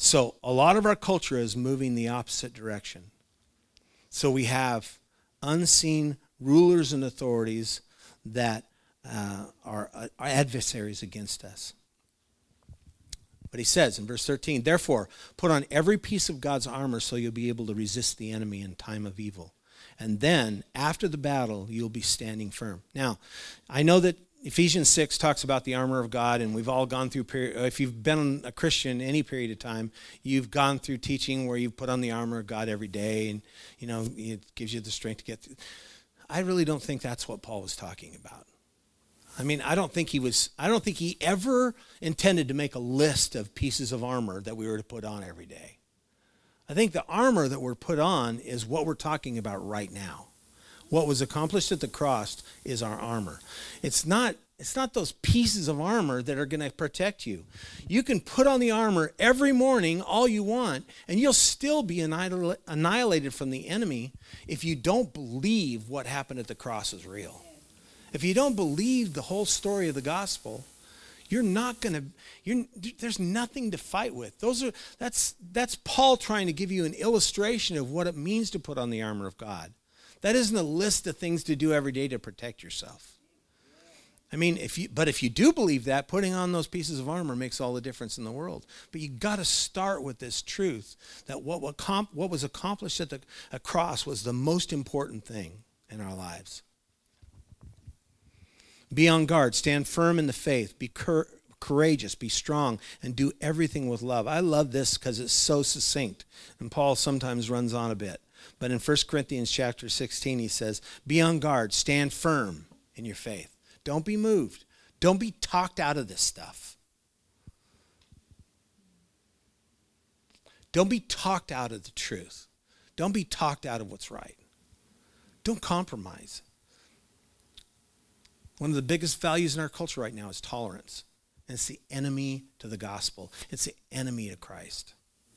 So a lot of our culture is moving the opposite direction. So we have unseen rulers and authorities that uh, are, are adversaries against us. But he says in verse thirteen, therefore, put on every piece of God's armor so you'll be able to resist the enemy in time of evil. And then, after the battle, you'll be standing firm. Now, I know that Ephesians six talks about the armor of God, and we've all gone through, period, if you've been a Christian any period of time, you've gone through teaching where you've put on the armor of God every day, and, you know, it gives you the strength to get through. I really don't think that's what Paul was talking about. I mean, I don't think he was, I don't think he ever intended to make a list of pieces of armor that we were to put on every day. I think the armor that we're put on is what we're talking about right now. What was accomplished at the cross is our armor. It's not, it's not those pieces of armor that are going to protect you. You can put on the armor every morning all you want, and you'll still be annihil- annihilated from the enemy if you don't believe what happened at the cross is real. If you don't believe the whole story of the gospel, you're not going to, you're, there's nothing to fight with. Those are, that's, that's Paul trying to give you an illustration of what it means to put on the armor of God. That isn't a list of things to do every day to protect yourself. I mean, if you, but if you do believe that, putting on those pieces of armor makes all the difference in the world. But you got to start with this truth that what, what, comp, what was accomplished at the at cross was the most important thing in our lives. Be on guard, stand firm in the faith, be cur- courageous, be strong, and do everything with love. I love this because it's so succinct, and Paul sometimes runs on a bit. But in First Corinthians chapter sixteen, he says, be on guard, stand firm in your faith. Don't be moved. Don't be talked out of this stuff. Don't be talked out of the truth. Don't be talked out of what's right. Don't compromise. One of the biggest values in our culture right now is tolerance. And it's the enemy to the gospel. It's the enemy to Christ.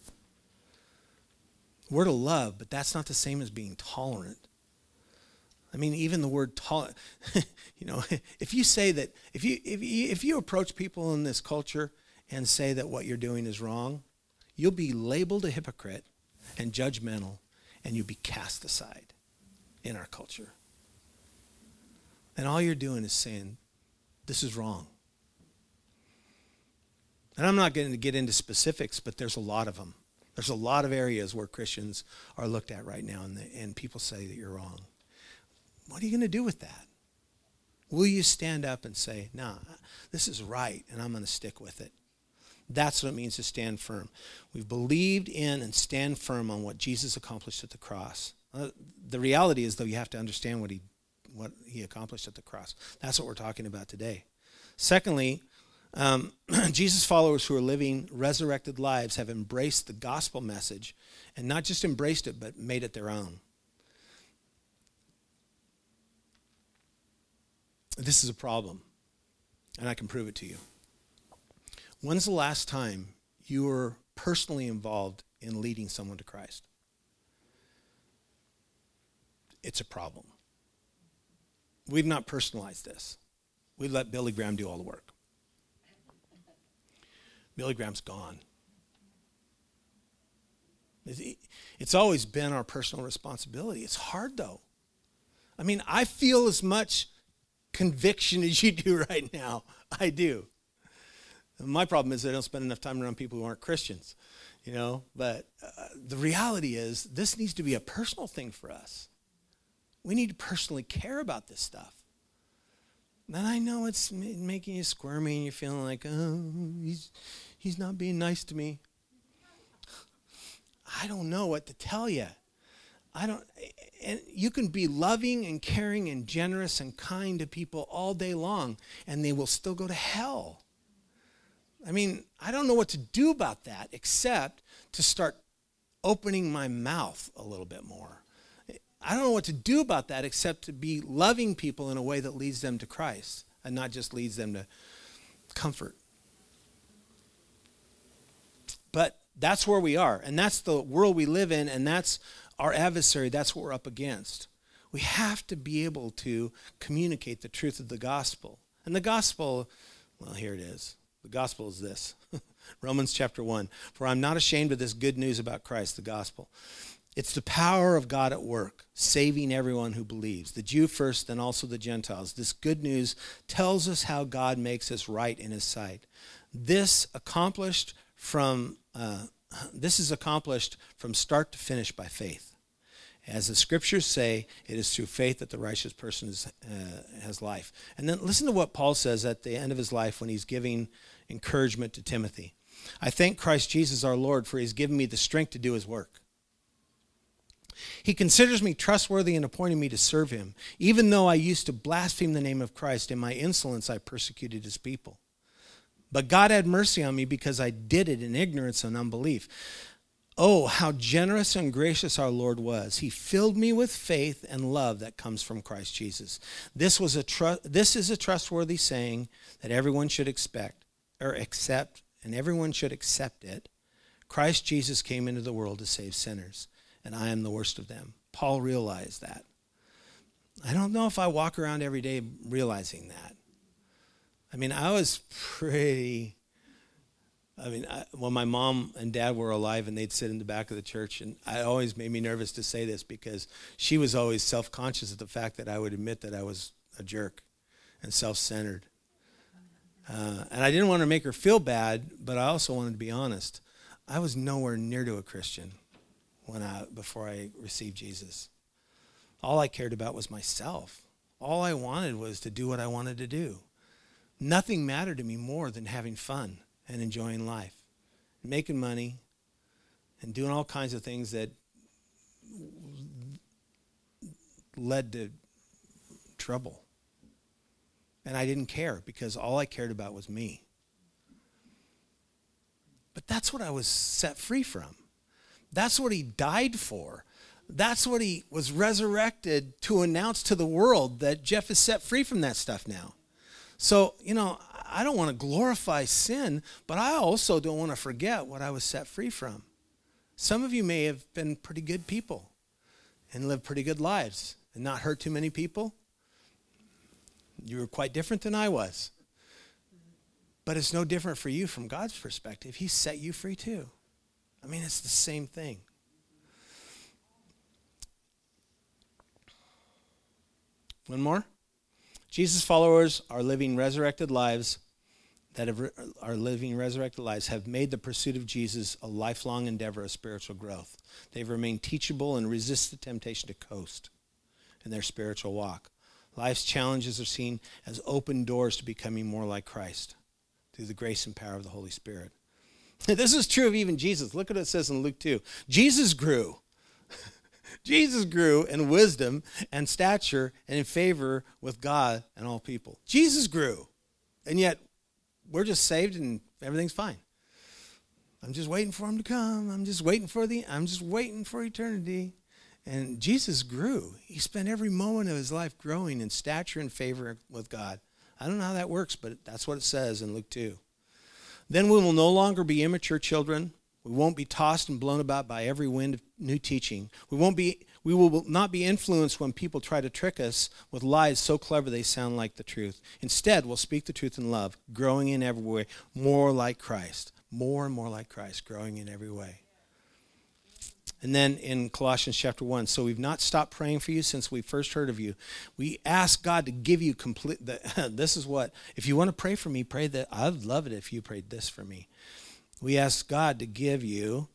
We're to love, but that's not the same as being tolerant. I mean, even the word tolerant, you know, if you say that, if you, if you if you approach people in this culture and say that what you're doing is wrong, you'll be labeled a hypocrite and judgmental, and you'll be cast aside in our culture. And all you're doing is saying, this is wrong. And I'm not going to get into specifics, but there's a lot of them. There's a lot of areas where Christians are looked at right now, and, the, and people say that you're wrong. What are you going to do with that? Will you stand up and say, nah, this is right, and I'm going to stick with it? That's what it means to stand firm. We've believed in and stand firm on what Jesus accomplished at the cross. Uh, the reality is, though, you have to understand what he what he accomplished at the cross. That's what we're talking about today. Secondly, um, Jesus followers who are living resurrected lives have embraced the gospel message, and not just embraced it, but made it their own. This is a problem, and I can prove it to you. When's the last time you were personally involved in leading someone to Christ? It's a problem. We've not personalized this. We let Billy Graham do all the work. Billy Graham's gone. It's always been our personal responsibility. It's hard, though. I mean, I feel as much conviction as you do right now. I do. My problem is I don't spend enough time around people who aren't Christians, you know. But uh, the reality is this needs to be a personal thing for us. We need to personally care about this stuff. And I know it's making you squirmy and you're feeling like, oh, he's, he's not being nice to me. I don't know what to tell you. I don't, and you can be loving and caring and generous and kind to people all day long, and they will still go to hell. I mean, I don't know what to do about that except to start opening my mouth a little bit more. I don't know what to do about that except to be loving people in a way that leads them to Christ and not just leads them to comfort. But that's where we are, and that's the world we live in, and that's our adversary. That's what we're up against. We have to be able to communicate the truth of the gospel. And the gospel, well, here it is. The gospel is this. Romans chapter one. For I'm not ashamed of this good news about Christ, the gospel. It's the power of God at work, saving everyone who believes, the Jew first, then also the Gentiles. This good news tells us how God makes us right in his sight. This accomplished from uh, this is accomplished from start to finish by faith. As the scriptures say, it is through faith that the righteous person is, uh, has life. And then listen to what Paul says at the end of his life when he's giving encouragement to Timothy. I thank Christ Jesus our Lord, for he's given me the strength to do his work. He considers me trustworthy and appointed me to serve him. Even though I used to blaspheme the name of Christ, in my insolence I persecuted his people. But God had mercy on me because I did it in ignorance and unbelief. Oh, how generous and gracious our Lord was. He filled me with faith and love that comes from Christ Jesus. This was a tru- this is a trustworthy saying that everyone should expect or accept, and everyone should accept it. Christ Jesus came into the world to save sinners, and I am the worst of them. Paul realized that. I don't know if I walk around every day realizing that. I mean, I was pretty, I mean, I, when my mom and dad were alive and they'd sit in the back of the church, and it always made me nervous to say this because she was always self-conscious of the fact that I would admit that I was a jerk and self-centered. Uh, and I didn't want to make her feel bad, but I also wanted to be honest. I was nowhere near to a Christian when I before I received Jesus. All I cared about was myself. All I wanted was to do what I wanted to do. Nothing mattered to me more than having fun and enjoying life, making money, and doing all kinds of things that led to trouble. And I didn't care because all I cared about was me. But that's what I was set free from. That's what he died for. That's what he was resurrected to announce to the world, that Jeff is set free from that stuff now. So, you know, I don't want to glorify sin, but I also don't want to forget what I was set free from. Some of you may have been pretty good people and lived pretty good lives and not hurt too many people. You were quite different than I was. But it's no different for you from God's perspective. He set you free too. I mean, it's the same thing. One more. Jesus' followers are living resurrected lives that have, are living resurrected lives have made the pursuit of Jesus a lifelong endeavor of spiritual growth. They've remained teachable and resist the temptation to coast in their spiritual walk. Life's challenges are seen as open doors to becoming more like Christ through the grace and power of the Holy Spirit. This is true of even Jesus. Look at what it says in Luke two. Jesus grew. Jesus grew in wisdom and stature and in favor with God and all people. Jesus grew. And yet, we're just saved and everything's fine. I'm just waiting for him to come. I'm just waiting for the, I'm just waiting for eternity. And Jesus grew. He spent every moment of his life growing in stature and favor with God. I don't know how that works, but that's what it says in Luke two. Then we will no longer be immature children. We won't be tossed and blown about by every wind of new teaching. We won't be, we will not be influenced when people try to trick us with lies so clever they sound like the truth. Instead, we'll speak the truth in love, growing in every way, more like Christ. More and more like Christ, growing in every way. And then in Colossians chapter one, so we've not stopped praying for you since we first heard of you. We ask God to give you complete, the, this is what, if you want to pray for me, pray that, I'd love it if you prayed this for me. We ask God to give you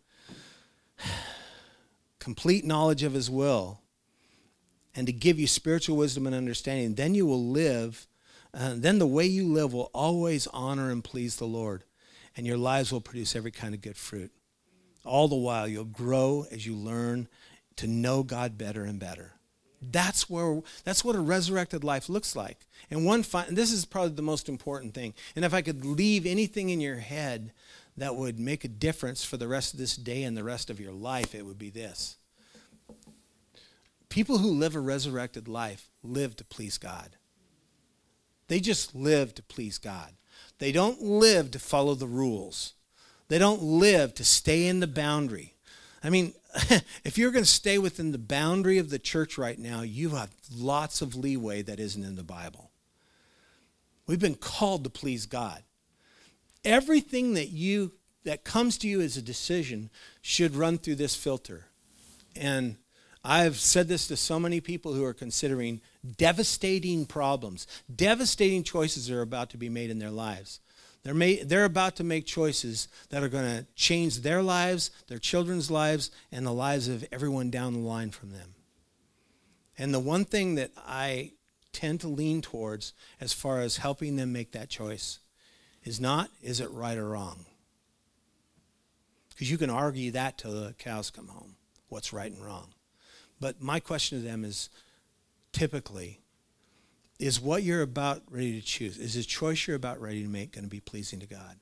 complete knowledge of his will and to give you spiritual wisdom and understanding. Then you will live, uh, then the way you live will always honor and please the Lord, and your lives will produce every kind of good fruit. All the while, you'll grow as you learn to know God better and better. That's where that's what a resurrected life looks like. And one fi- and this is probably the most important thing. And if I could leave anything in your head that would make a difference for the rest of this day and the rest of your life, it would be this. People who live a resurrected life live to please God. They just live to please God. They don't live to follow the rules. They don't live to stay in the boundary. I mean, if you're going to stay within the boundary of the church right now, you have lots of leeway that isn't in the Bible. We've been called to please God. Everything that you that comes to you as a decision should run through this filter. And I've said this to so many people who are considering devastating problems, devastating choices that are about to be made in their lives. They're, made, they're about to make choices that are going to change their lives, their children's lives, and the lives of everyone down the line from them. And the one thing that I tend to lean towards as far as helping them make that choice is not, is it right or wrong? Because you can argue that till the cows come home, what's right and wrong. But my question to them is, typically, is what you're about ready to choose, is the choice you're about ready to make going to be pleasing to God?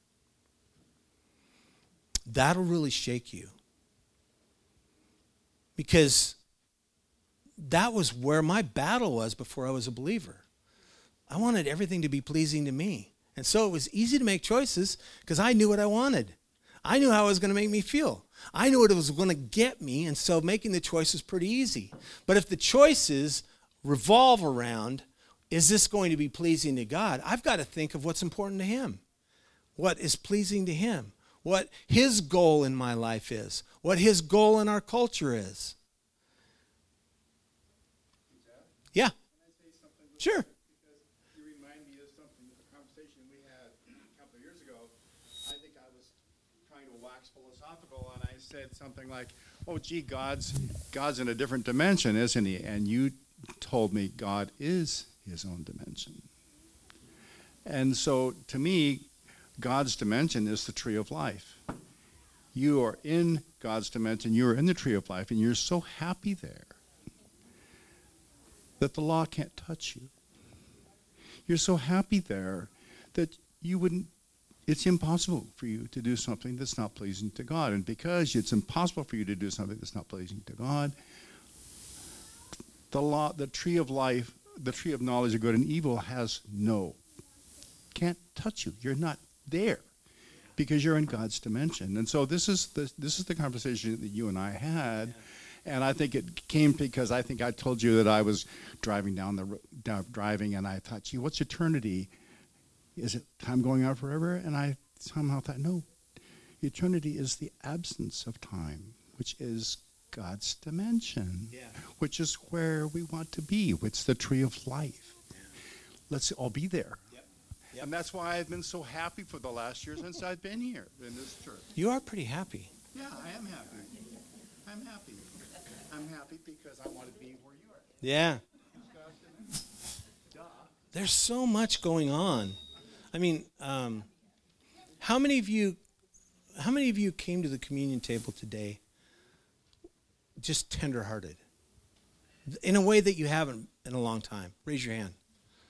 That'll really shake you. Because that was where my battle was before I was a believer. I wanted everything to be pleasing to me. And so it was easy to make choices because I knew what I wanted. I knew how it was going to make me feel. I knew what it was going to get me, and so making the choice was pretty easy. But if the choices revolve around, is this going to be pleasing to God? I've got to think of what's important to him, what is pleasing to him, what his goal in my life is, what his goal in our culture is. Yeah. Can I say something? Sure. Because you remind me of something, a conversation we had a couple of years ago. I think I was trying to wax philosophical, and I said something like, oh, gee, God's, God's in a different dimension, isn't he? And you told me God is his own dimension. And so, to me, God's dimension is the tree of life. You are in God's dimension. You are in the tree of life, and you're so happy there that the law can't touch you. You're so happy there that you wouldn't, it's impossible for you to do something that's not pleasing to God. And because it's impossible for you to do something that's not pleasing to God, the law, the tree of life, the tree of knowledge of good and evil has no, can't touch you. You're not there because you're in God's dimension. And so this is the, this is the conversation that you and I had. And I think it came because I think I told you that I was driving down the down, driving, and I thought, gee, what's eternity? Is it time going on forever? And I somehow thought, no, eternity is the absence of time, which is God's dimension, yeah. Which is where we want to be. It's the tree of life. Yeah. Let's all be there. Yep. Yep. And that's why I've been so happy for the last year since I've been here in this church. You are pretty happy. Yeah, I am happy. I'm happy. I'm happy because I want to be where you are. Yeah. There's so much going on. I mean, um, how many of you, how many of you came to the communion table today just tender-hearted in a way that you haven't in a long time? Raise your hand.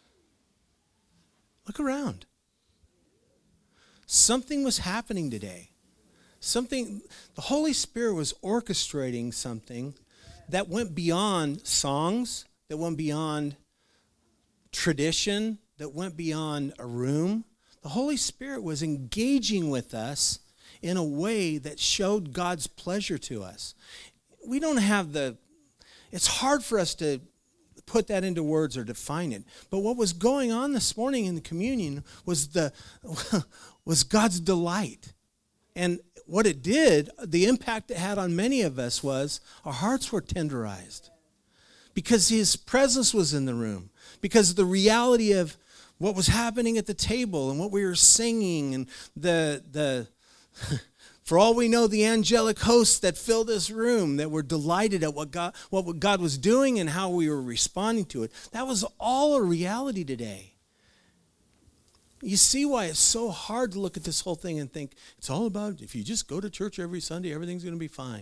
Look around. Something was happening today. Something, the Holy Spirit was orchestrating something that went beyond songs, that went beyond tradition, that went beyond a room. The Holy Spirit was engaging with us in a way that showed God's pleasure to us. We don't have the, it's hard for us to put that into words or define it. But what was going on this morning in the communion was the was God's delight. And what it did, the impact it had on many of us was our hearts were tenderized because his presence was in the room, because of the reality of what was happening at the table and what we were singing and the, the for all we know, the angelic hosts that filled this room that were delighted at what God, what God was doing and how we were responding to it. That was all a reality today. You see why it's so hard to look at this whole thing and think, it's all about, if you just go to church every Sunday, everything's going to be fine.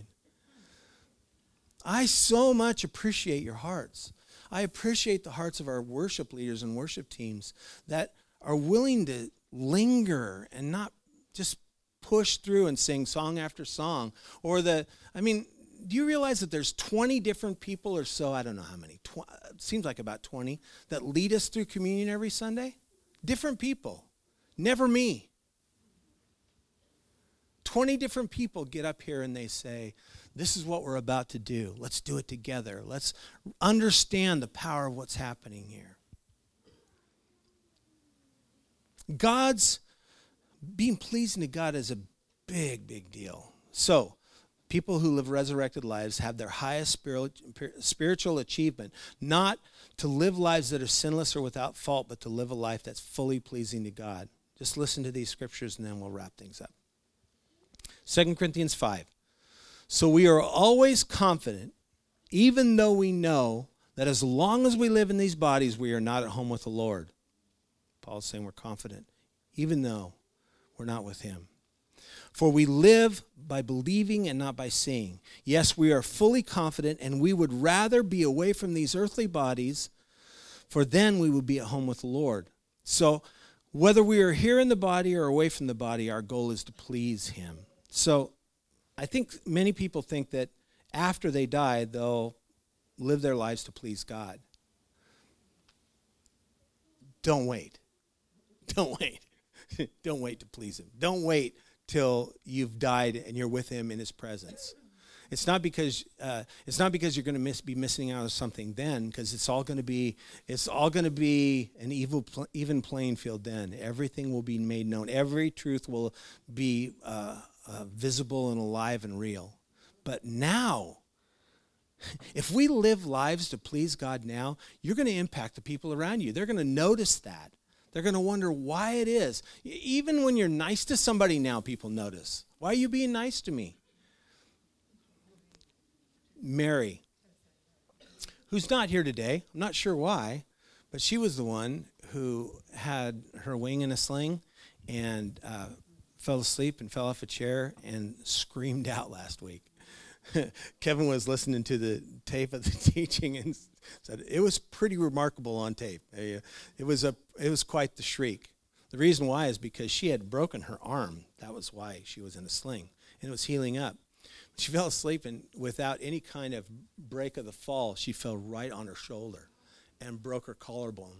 I so much appreciate your hearts. I appreciate the hearts of our worship leaders and worship teams that are willing to linger and not just push through and sing song after song. Or the, I mean, do you realize that there's twenty different people or so, I don't know how many, tw- it seems like about twenty, that lead us through communion every Sunday? Different people. Never me. twenty different people get up here and they say, this is what we're about to do. Let's do it together. Let's understand the power of what's happening here. God's, being pleasing to God is a big, big deal. So, people who live resurrected lives have their highest spiritual achievement, not to live lives that are sinless or without fault, but to live a life that's fully pleasing to God. Just listen to these scriptures and then we'll wrap things up. Second Corinthians five. So we are always confident, even though we know that as long as we live in these bodies, we are not at home with the Lord. Paul's saying we're confident, even though we're not with him. For we live by believing and not by seeing. Yes, we are fully confident, and we would rather be away from these earthly bodies, for then we would be at home with the Lord. So whether we are here in the body or away from the body, our goal is to please him. So I think many people think that after they die, they'll live their lives to please God. Don't wait. Don't wait. Don't wait to please him. Don't wait till you've died and you're with him in his presence. It's not because uh, it's not because you're going to miss, be missing out on something then, because it's all going to be it's all going to be an evil, even playing field. Then everything will be made known. Every truth will be uh, uh, visible and alive and real. But now, if we live lives to please God now, you're going to impact the people around you. They're going to notice that. They're going to wonder why it is. Even when you're nice to somebody now, people notice. Why are you being nice to me? Mary, who's not here today, I'm not sure why, but she was the one who had her wing in a sling and uh, fell asleep and fell off a chair and screamed out last week. Kevin was listening to the tape of the teaching and said it was pretty remarkable on tape. It was a it was quite the shriek. The reason why is because she had broken her arm. That was why she was in a sling, and it was healing up. She fell asleep, and without any kind of break of the fall, she fell right on her shoulder and broke her collarbone.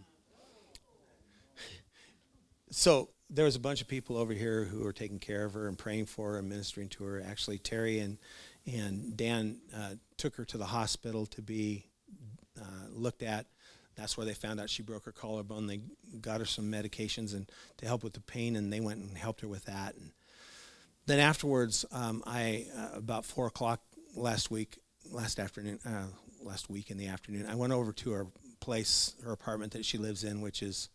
So there was a bunch of people over here who were taking care of her and praying for her and ministering to her. Actually, Terry and and Dan uh, took her to the hospital to be uh, looked at. That's where they found out she broke her collarbone. They got her some medications and to help with the pain, and they went and helped her with that. And then afterwards, um, I uh, about four o'clock last week, last afternoon, uh, last week in the afternoon, I went over to her place, her apartment that she lives in, which is,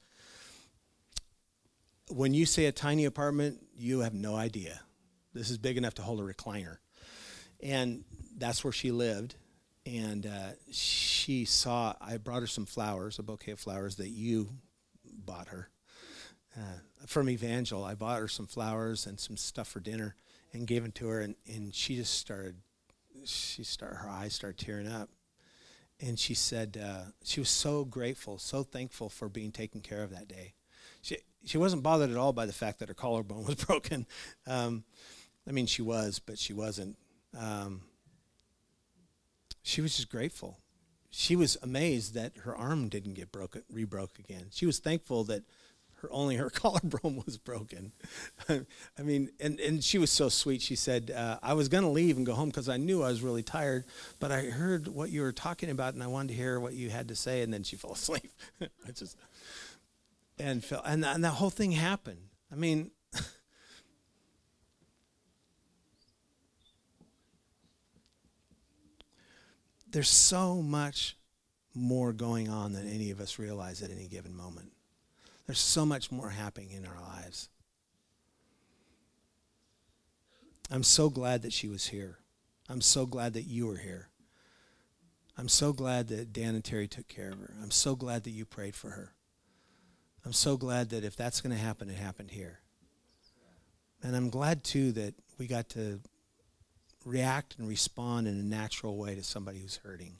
when you say a tiny apartment, you have no idea. This is big enough to hold a recliner. And that's where she lived. And uh, she saw, I brought her some flowers, a bouquet of flowers that you bought her. Uh, from Evangel, I bought her some flowers and some stuff for dinner and gave them to her. And, and she just started, she started, her eyes started tearing up. And she said, uh, she was so grateful, so thankful for being taken care of that day. She she wasn't bothered at all by the fact that her collarbone was broken. Um, I mean, she was, but she wasn't. Um, she was just grateful. She was amazed that her arm didn't get broken, re-broke again. She was thankful that her only her collarbone was broken. I mean, and, and she was so sweet. She said, uh, I was going to leave and go home because I knew I was really tired, but I heard what you were talking about, and I wanted to hear what you had to say, and then she fell asleep. I just... And, fell, and and that whole thing happened. I mean, there's so much more going on than any of us realize at any given moment. There's so much more happening in our lives. I'm so glad that she was here. I'm so glad that you were here. I'm so glad that Dan and Terry took care of her. I'm so glad that you prayed for her. I'm so glad that if that's going to happen, it happened here. And I'm glad, too, that we got to react and respond in a natural way to somebody who's hurting.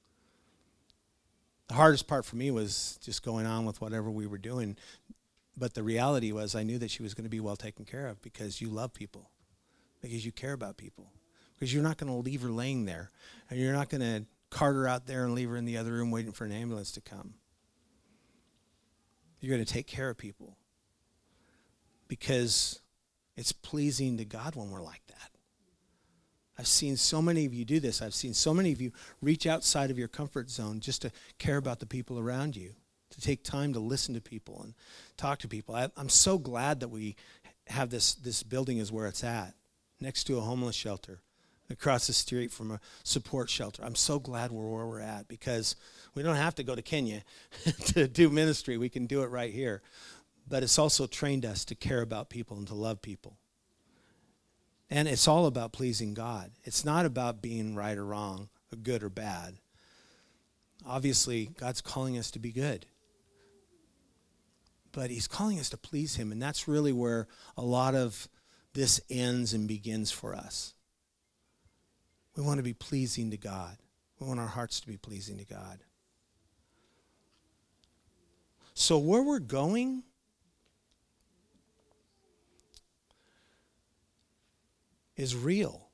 The hardest part for me was just going on with whatever we were doing. But the reality was I knew that she was going to be well taken care of because you love people, because you care about people, because you're not going to leave her laying there, and you're not going to cart her out there and leave her in the other room waiting for an ambulance to come. You're going to take care of people because it's pleasing to God when we're like that. I've seen so many of you do this. I've seen so many of you reach outside of your comfort zone just to care about the people around you, to take time to listen to people and talk to people. I, I'm so glad that we have this, this building is where it's at. next to a homeless shelter, across the street from a support shelter. I'm so glad we're where we're at because we don't have to go to Kenya to do ministry. We can do it right here. But it's also trained us to care about people and to love people. And it's all about pleasing God. It's not about being right or wrong, or good or bad. Obviously, God's calling us to be good. But he's calling us to please him, and that's really where a lot of this ends and begins for us. We want to be pleasing to God. We want our hearts to be pleasing to God. So where we're going is real.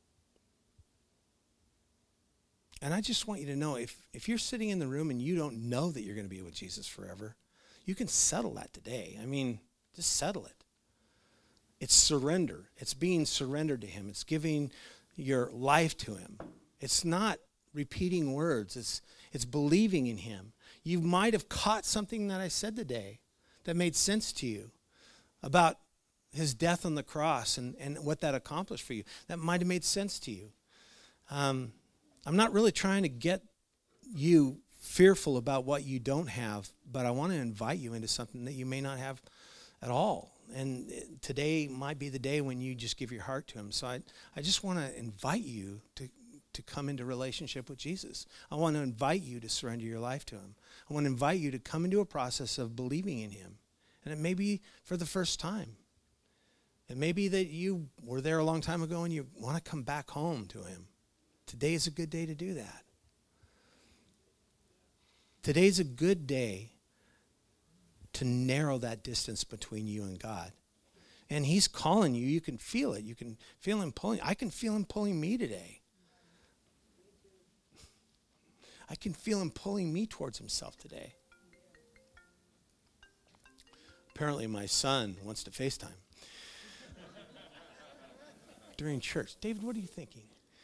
And I just want you to know, if, if you're sitting in the room and you don't know that you're going to be with Jesus forever, you can settle that today. I mean, just settle it. It's surrender. It's being surrendered to him. It's giving your life to him. It's not repeating words. It's, it's believing in him. You might have caught something that I said today that made sense to you about his death on the cross and, and what that accomplished for you. That might have made sense to you. Um, I'm not really trying to get you fearful about what you don't have, but I want to invite you into something that you may not have at all. And today might be the day when you just give your heart to him. So I, I just want to invite you to, to come into relationship with Jesus. I want to invite you to surrender your life to him. I want to invite you to come into a process of believing in him. And it may be for the first time. It may be that you were there a long time ago and you want to come back home to him. Today is a good day to do that. Today's a good day to narrow that distance between you and God. And he's calling you. You can feel it. You can feel him pulling. I can feel him pulling me today. I can feel him pulling me towards himself today. Apparently my son wants to FaceTime during church. David, what are you thinking?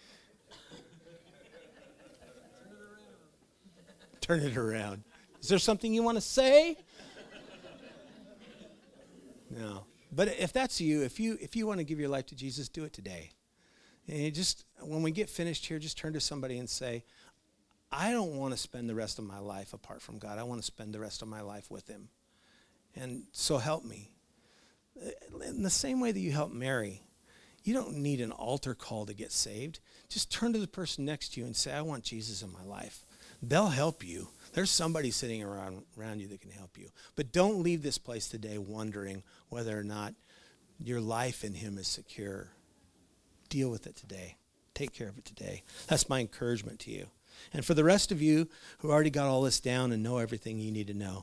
Turn it around. Is there something you want to say? No. But if that's you, if you if you want to give your life to Jesus, do it today. And you just, when we get finished here, just turn to somebody and say, I don't want to spend the rest of my life apart from God. I want to spend the rest of my life with him. And so help me. In the same way that you helped Mary, you don't need an altar call to get saved. Just turn to the person next to you and say, I want Jesus in my life. They'll help you. There's somebody sitting around, around you that can help you. But don't leave this place today wondering whether or not your life in him is secure. Deal with it today. Take care of it today. That's my encouragement to you. And for the rest of you who already got all this down and know everything you need to know,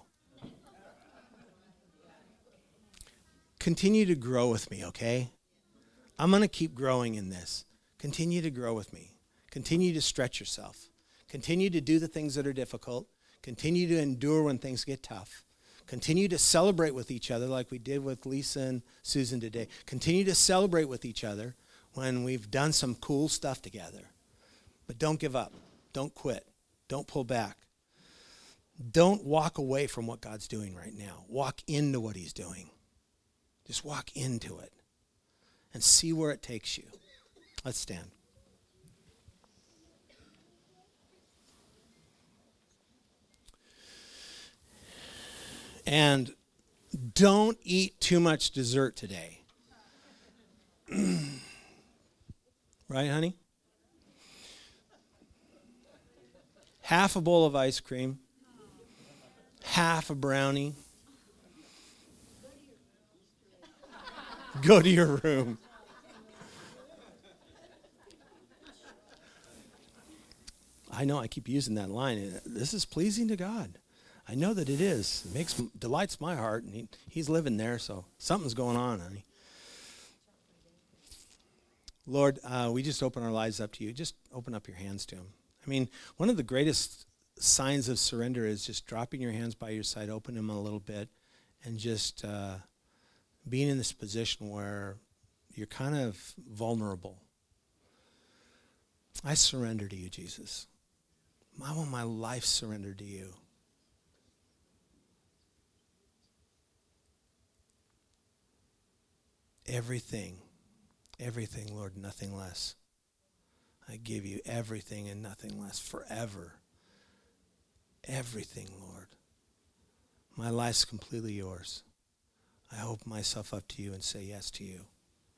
continue to grow with me, okay? I'm going to keep growing in this. Continue to grow with me. Continue to stretch yourself. Continue to do the things that are difficult. Continue to endure when things get tough. Continue to celebrate with each other like we did with Lisa and Susan today. Continue to celebrate with each other when we've done some cool stuff together. But don't give up. Don't quit. Don't pull back. Don't walk away from what God's doing right now. Walk into what he's doing. Just walk into it and see where it takes you. Let's stand. And don't eat too much dessert today. Right, honey? Half a bowl of ice cream. Half a brownie. Go to your room. I know I keep using that line. This is pleasing to God. I know that it is. It makes delights my heart, and he, he's living there, so something's going on, honey. Lord, uh, we just open our lives up to you. Just open up your hands to him. I mean, one of the greatest signs of surrender is just dropping your hands by your side, open them a little bit, and just uh, being in this position where you're kind of vulnerable. I surrender to you, Jesus. I want my life surrendered to you. Everything, Everything, Lord, nothing less. I give you everything and nothing less forever. Everything, Lord. My life's completely yours. I open myself up to you and say yes to you.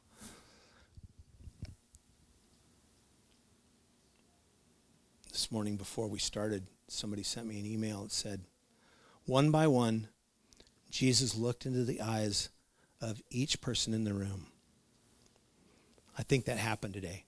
This morning before we started, somebody sent me an email that said, one by one, Jesus looked into the eyes of each person in the room. I think that happened today.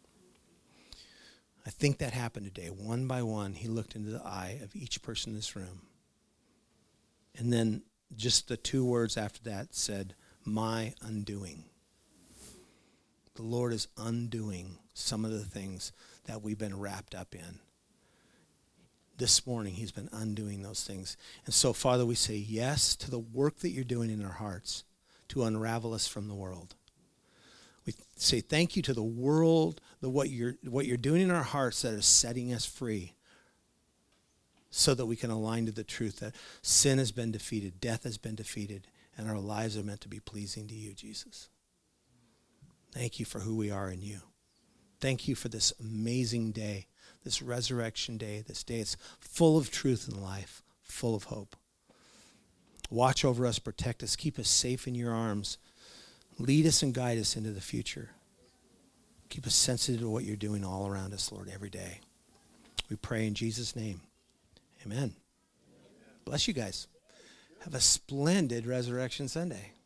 I think that happened today. One by one, he looked into the eye of each person in this room. And then just the two words after that said, my undoing. The Lord is undoing some of the things that we've been wrapped up in. This morning, he's been undoing those things. And so, Father, we say yes to the work that you're doing in our hearts to unravel us from the world. We say thank you to the world, the what you're what you're doing in our hearts that is setting us free so that we can align to the truth that sin has been defeated, death has been defeated, and our lives are meant to be pleasing to you, Jesus. Thank you for who we are in you. Thank you for this amazing day, this resurrection day, this day it's full of truth and life, full of hope. Watch over us, protect us, keep us safe in your arms. Lead us and guide us into the future. Keep us sensitive to what you're doing all around us, Lord, every day. We pray in Jesus' name. Amen. Bless you guys. Have a splendid Resurrection Sunday.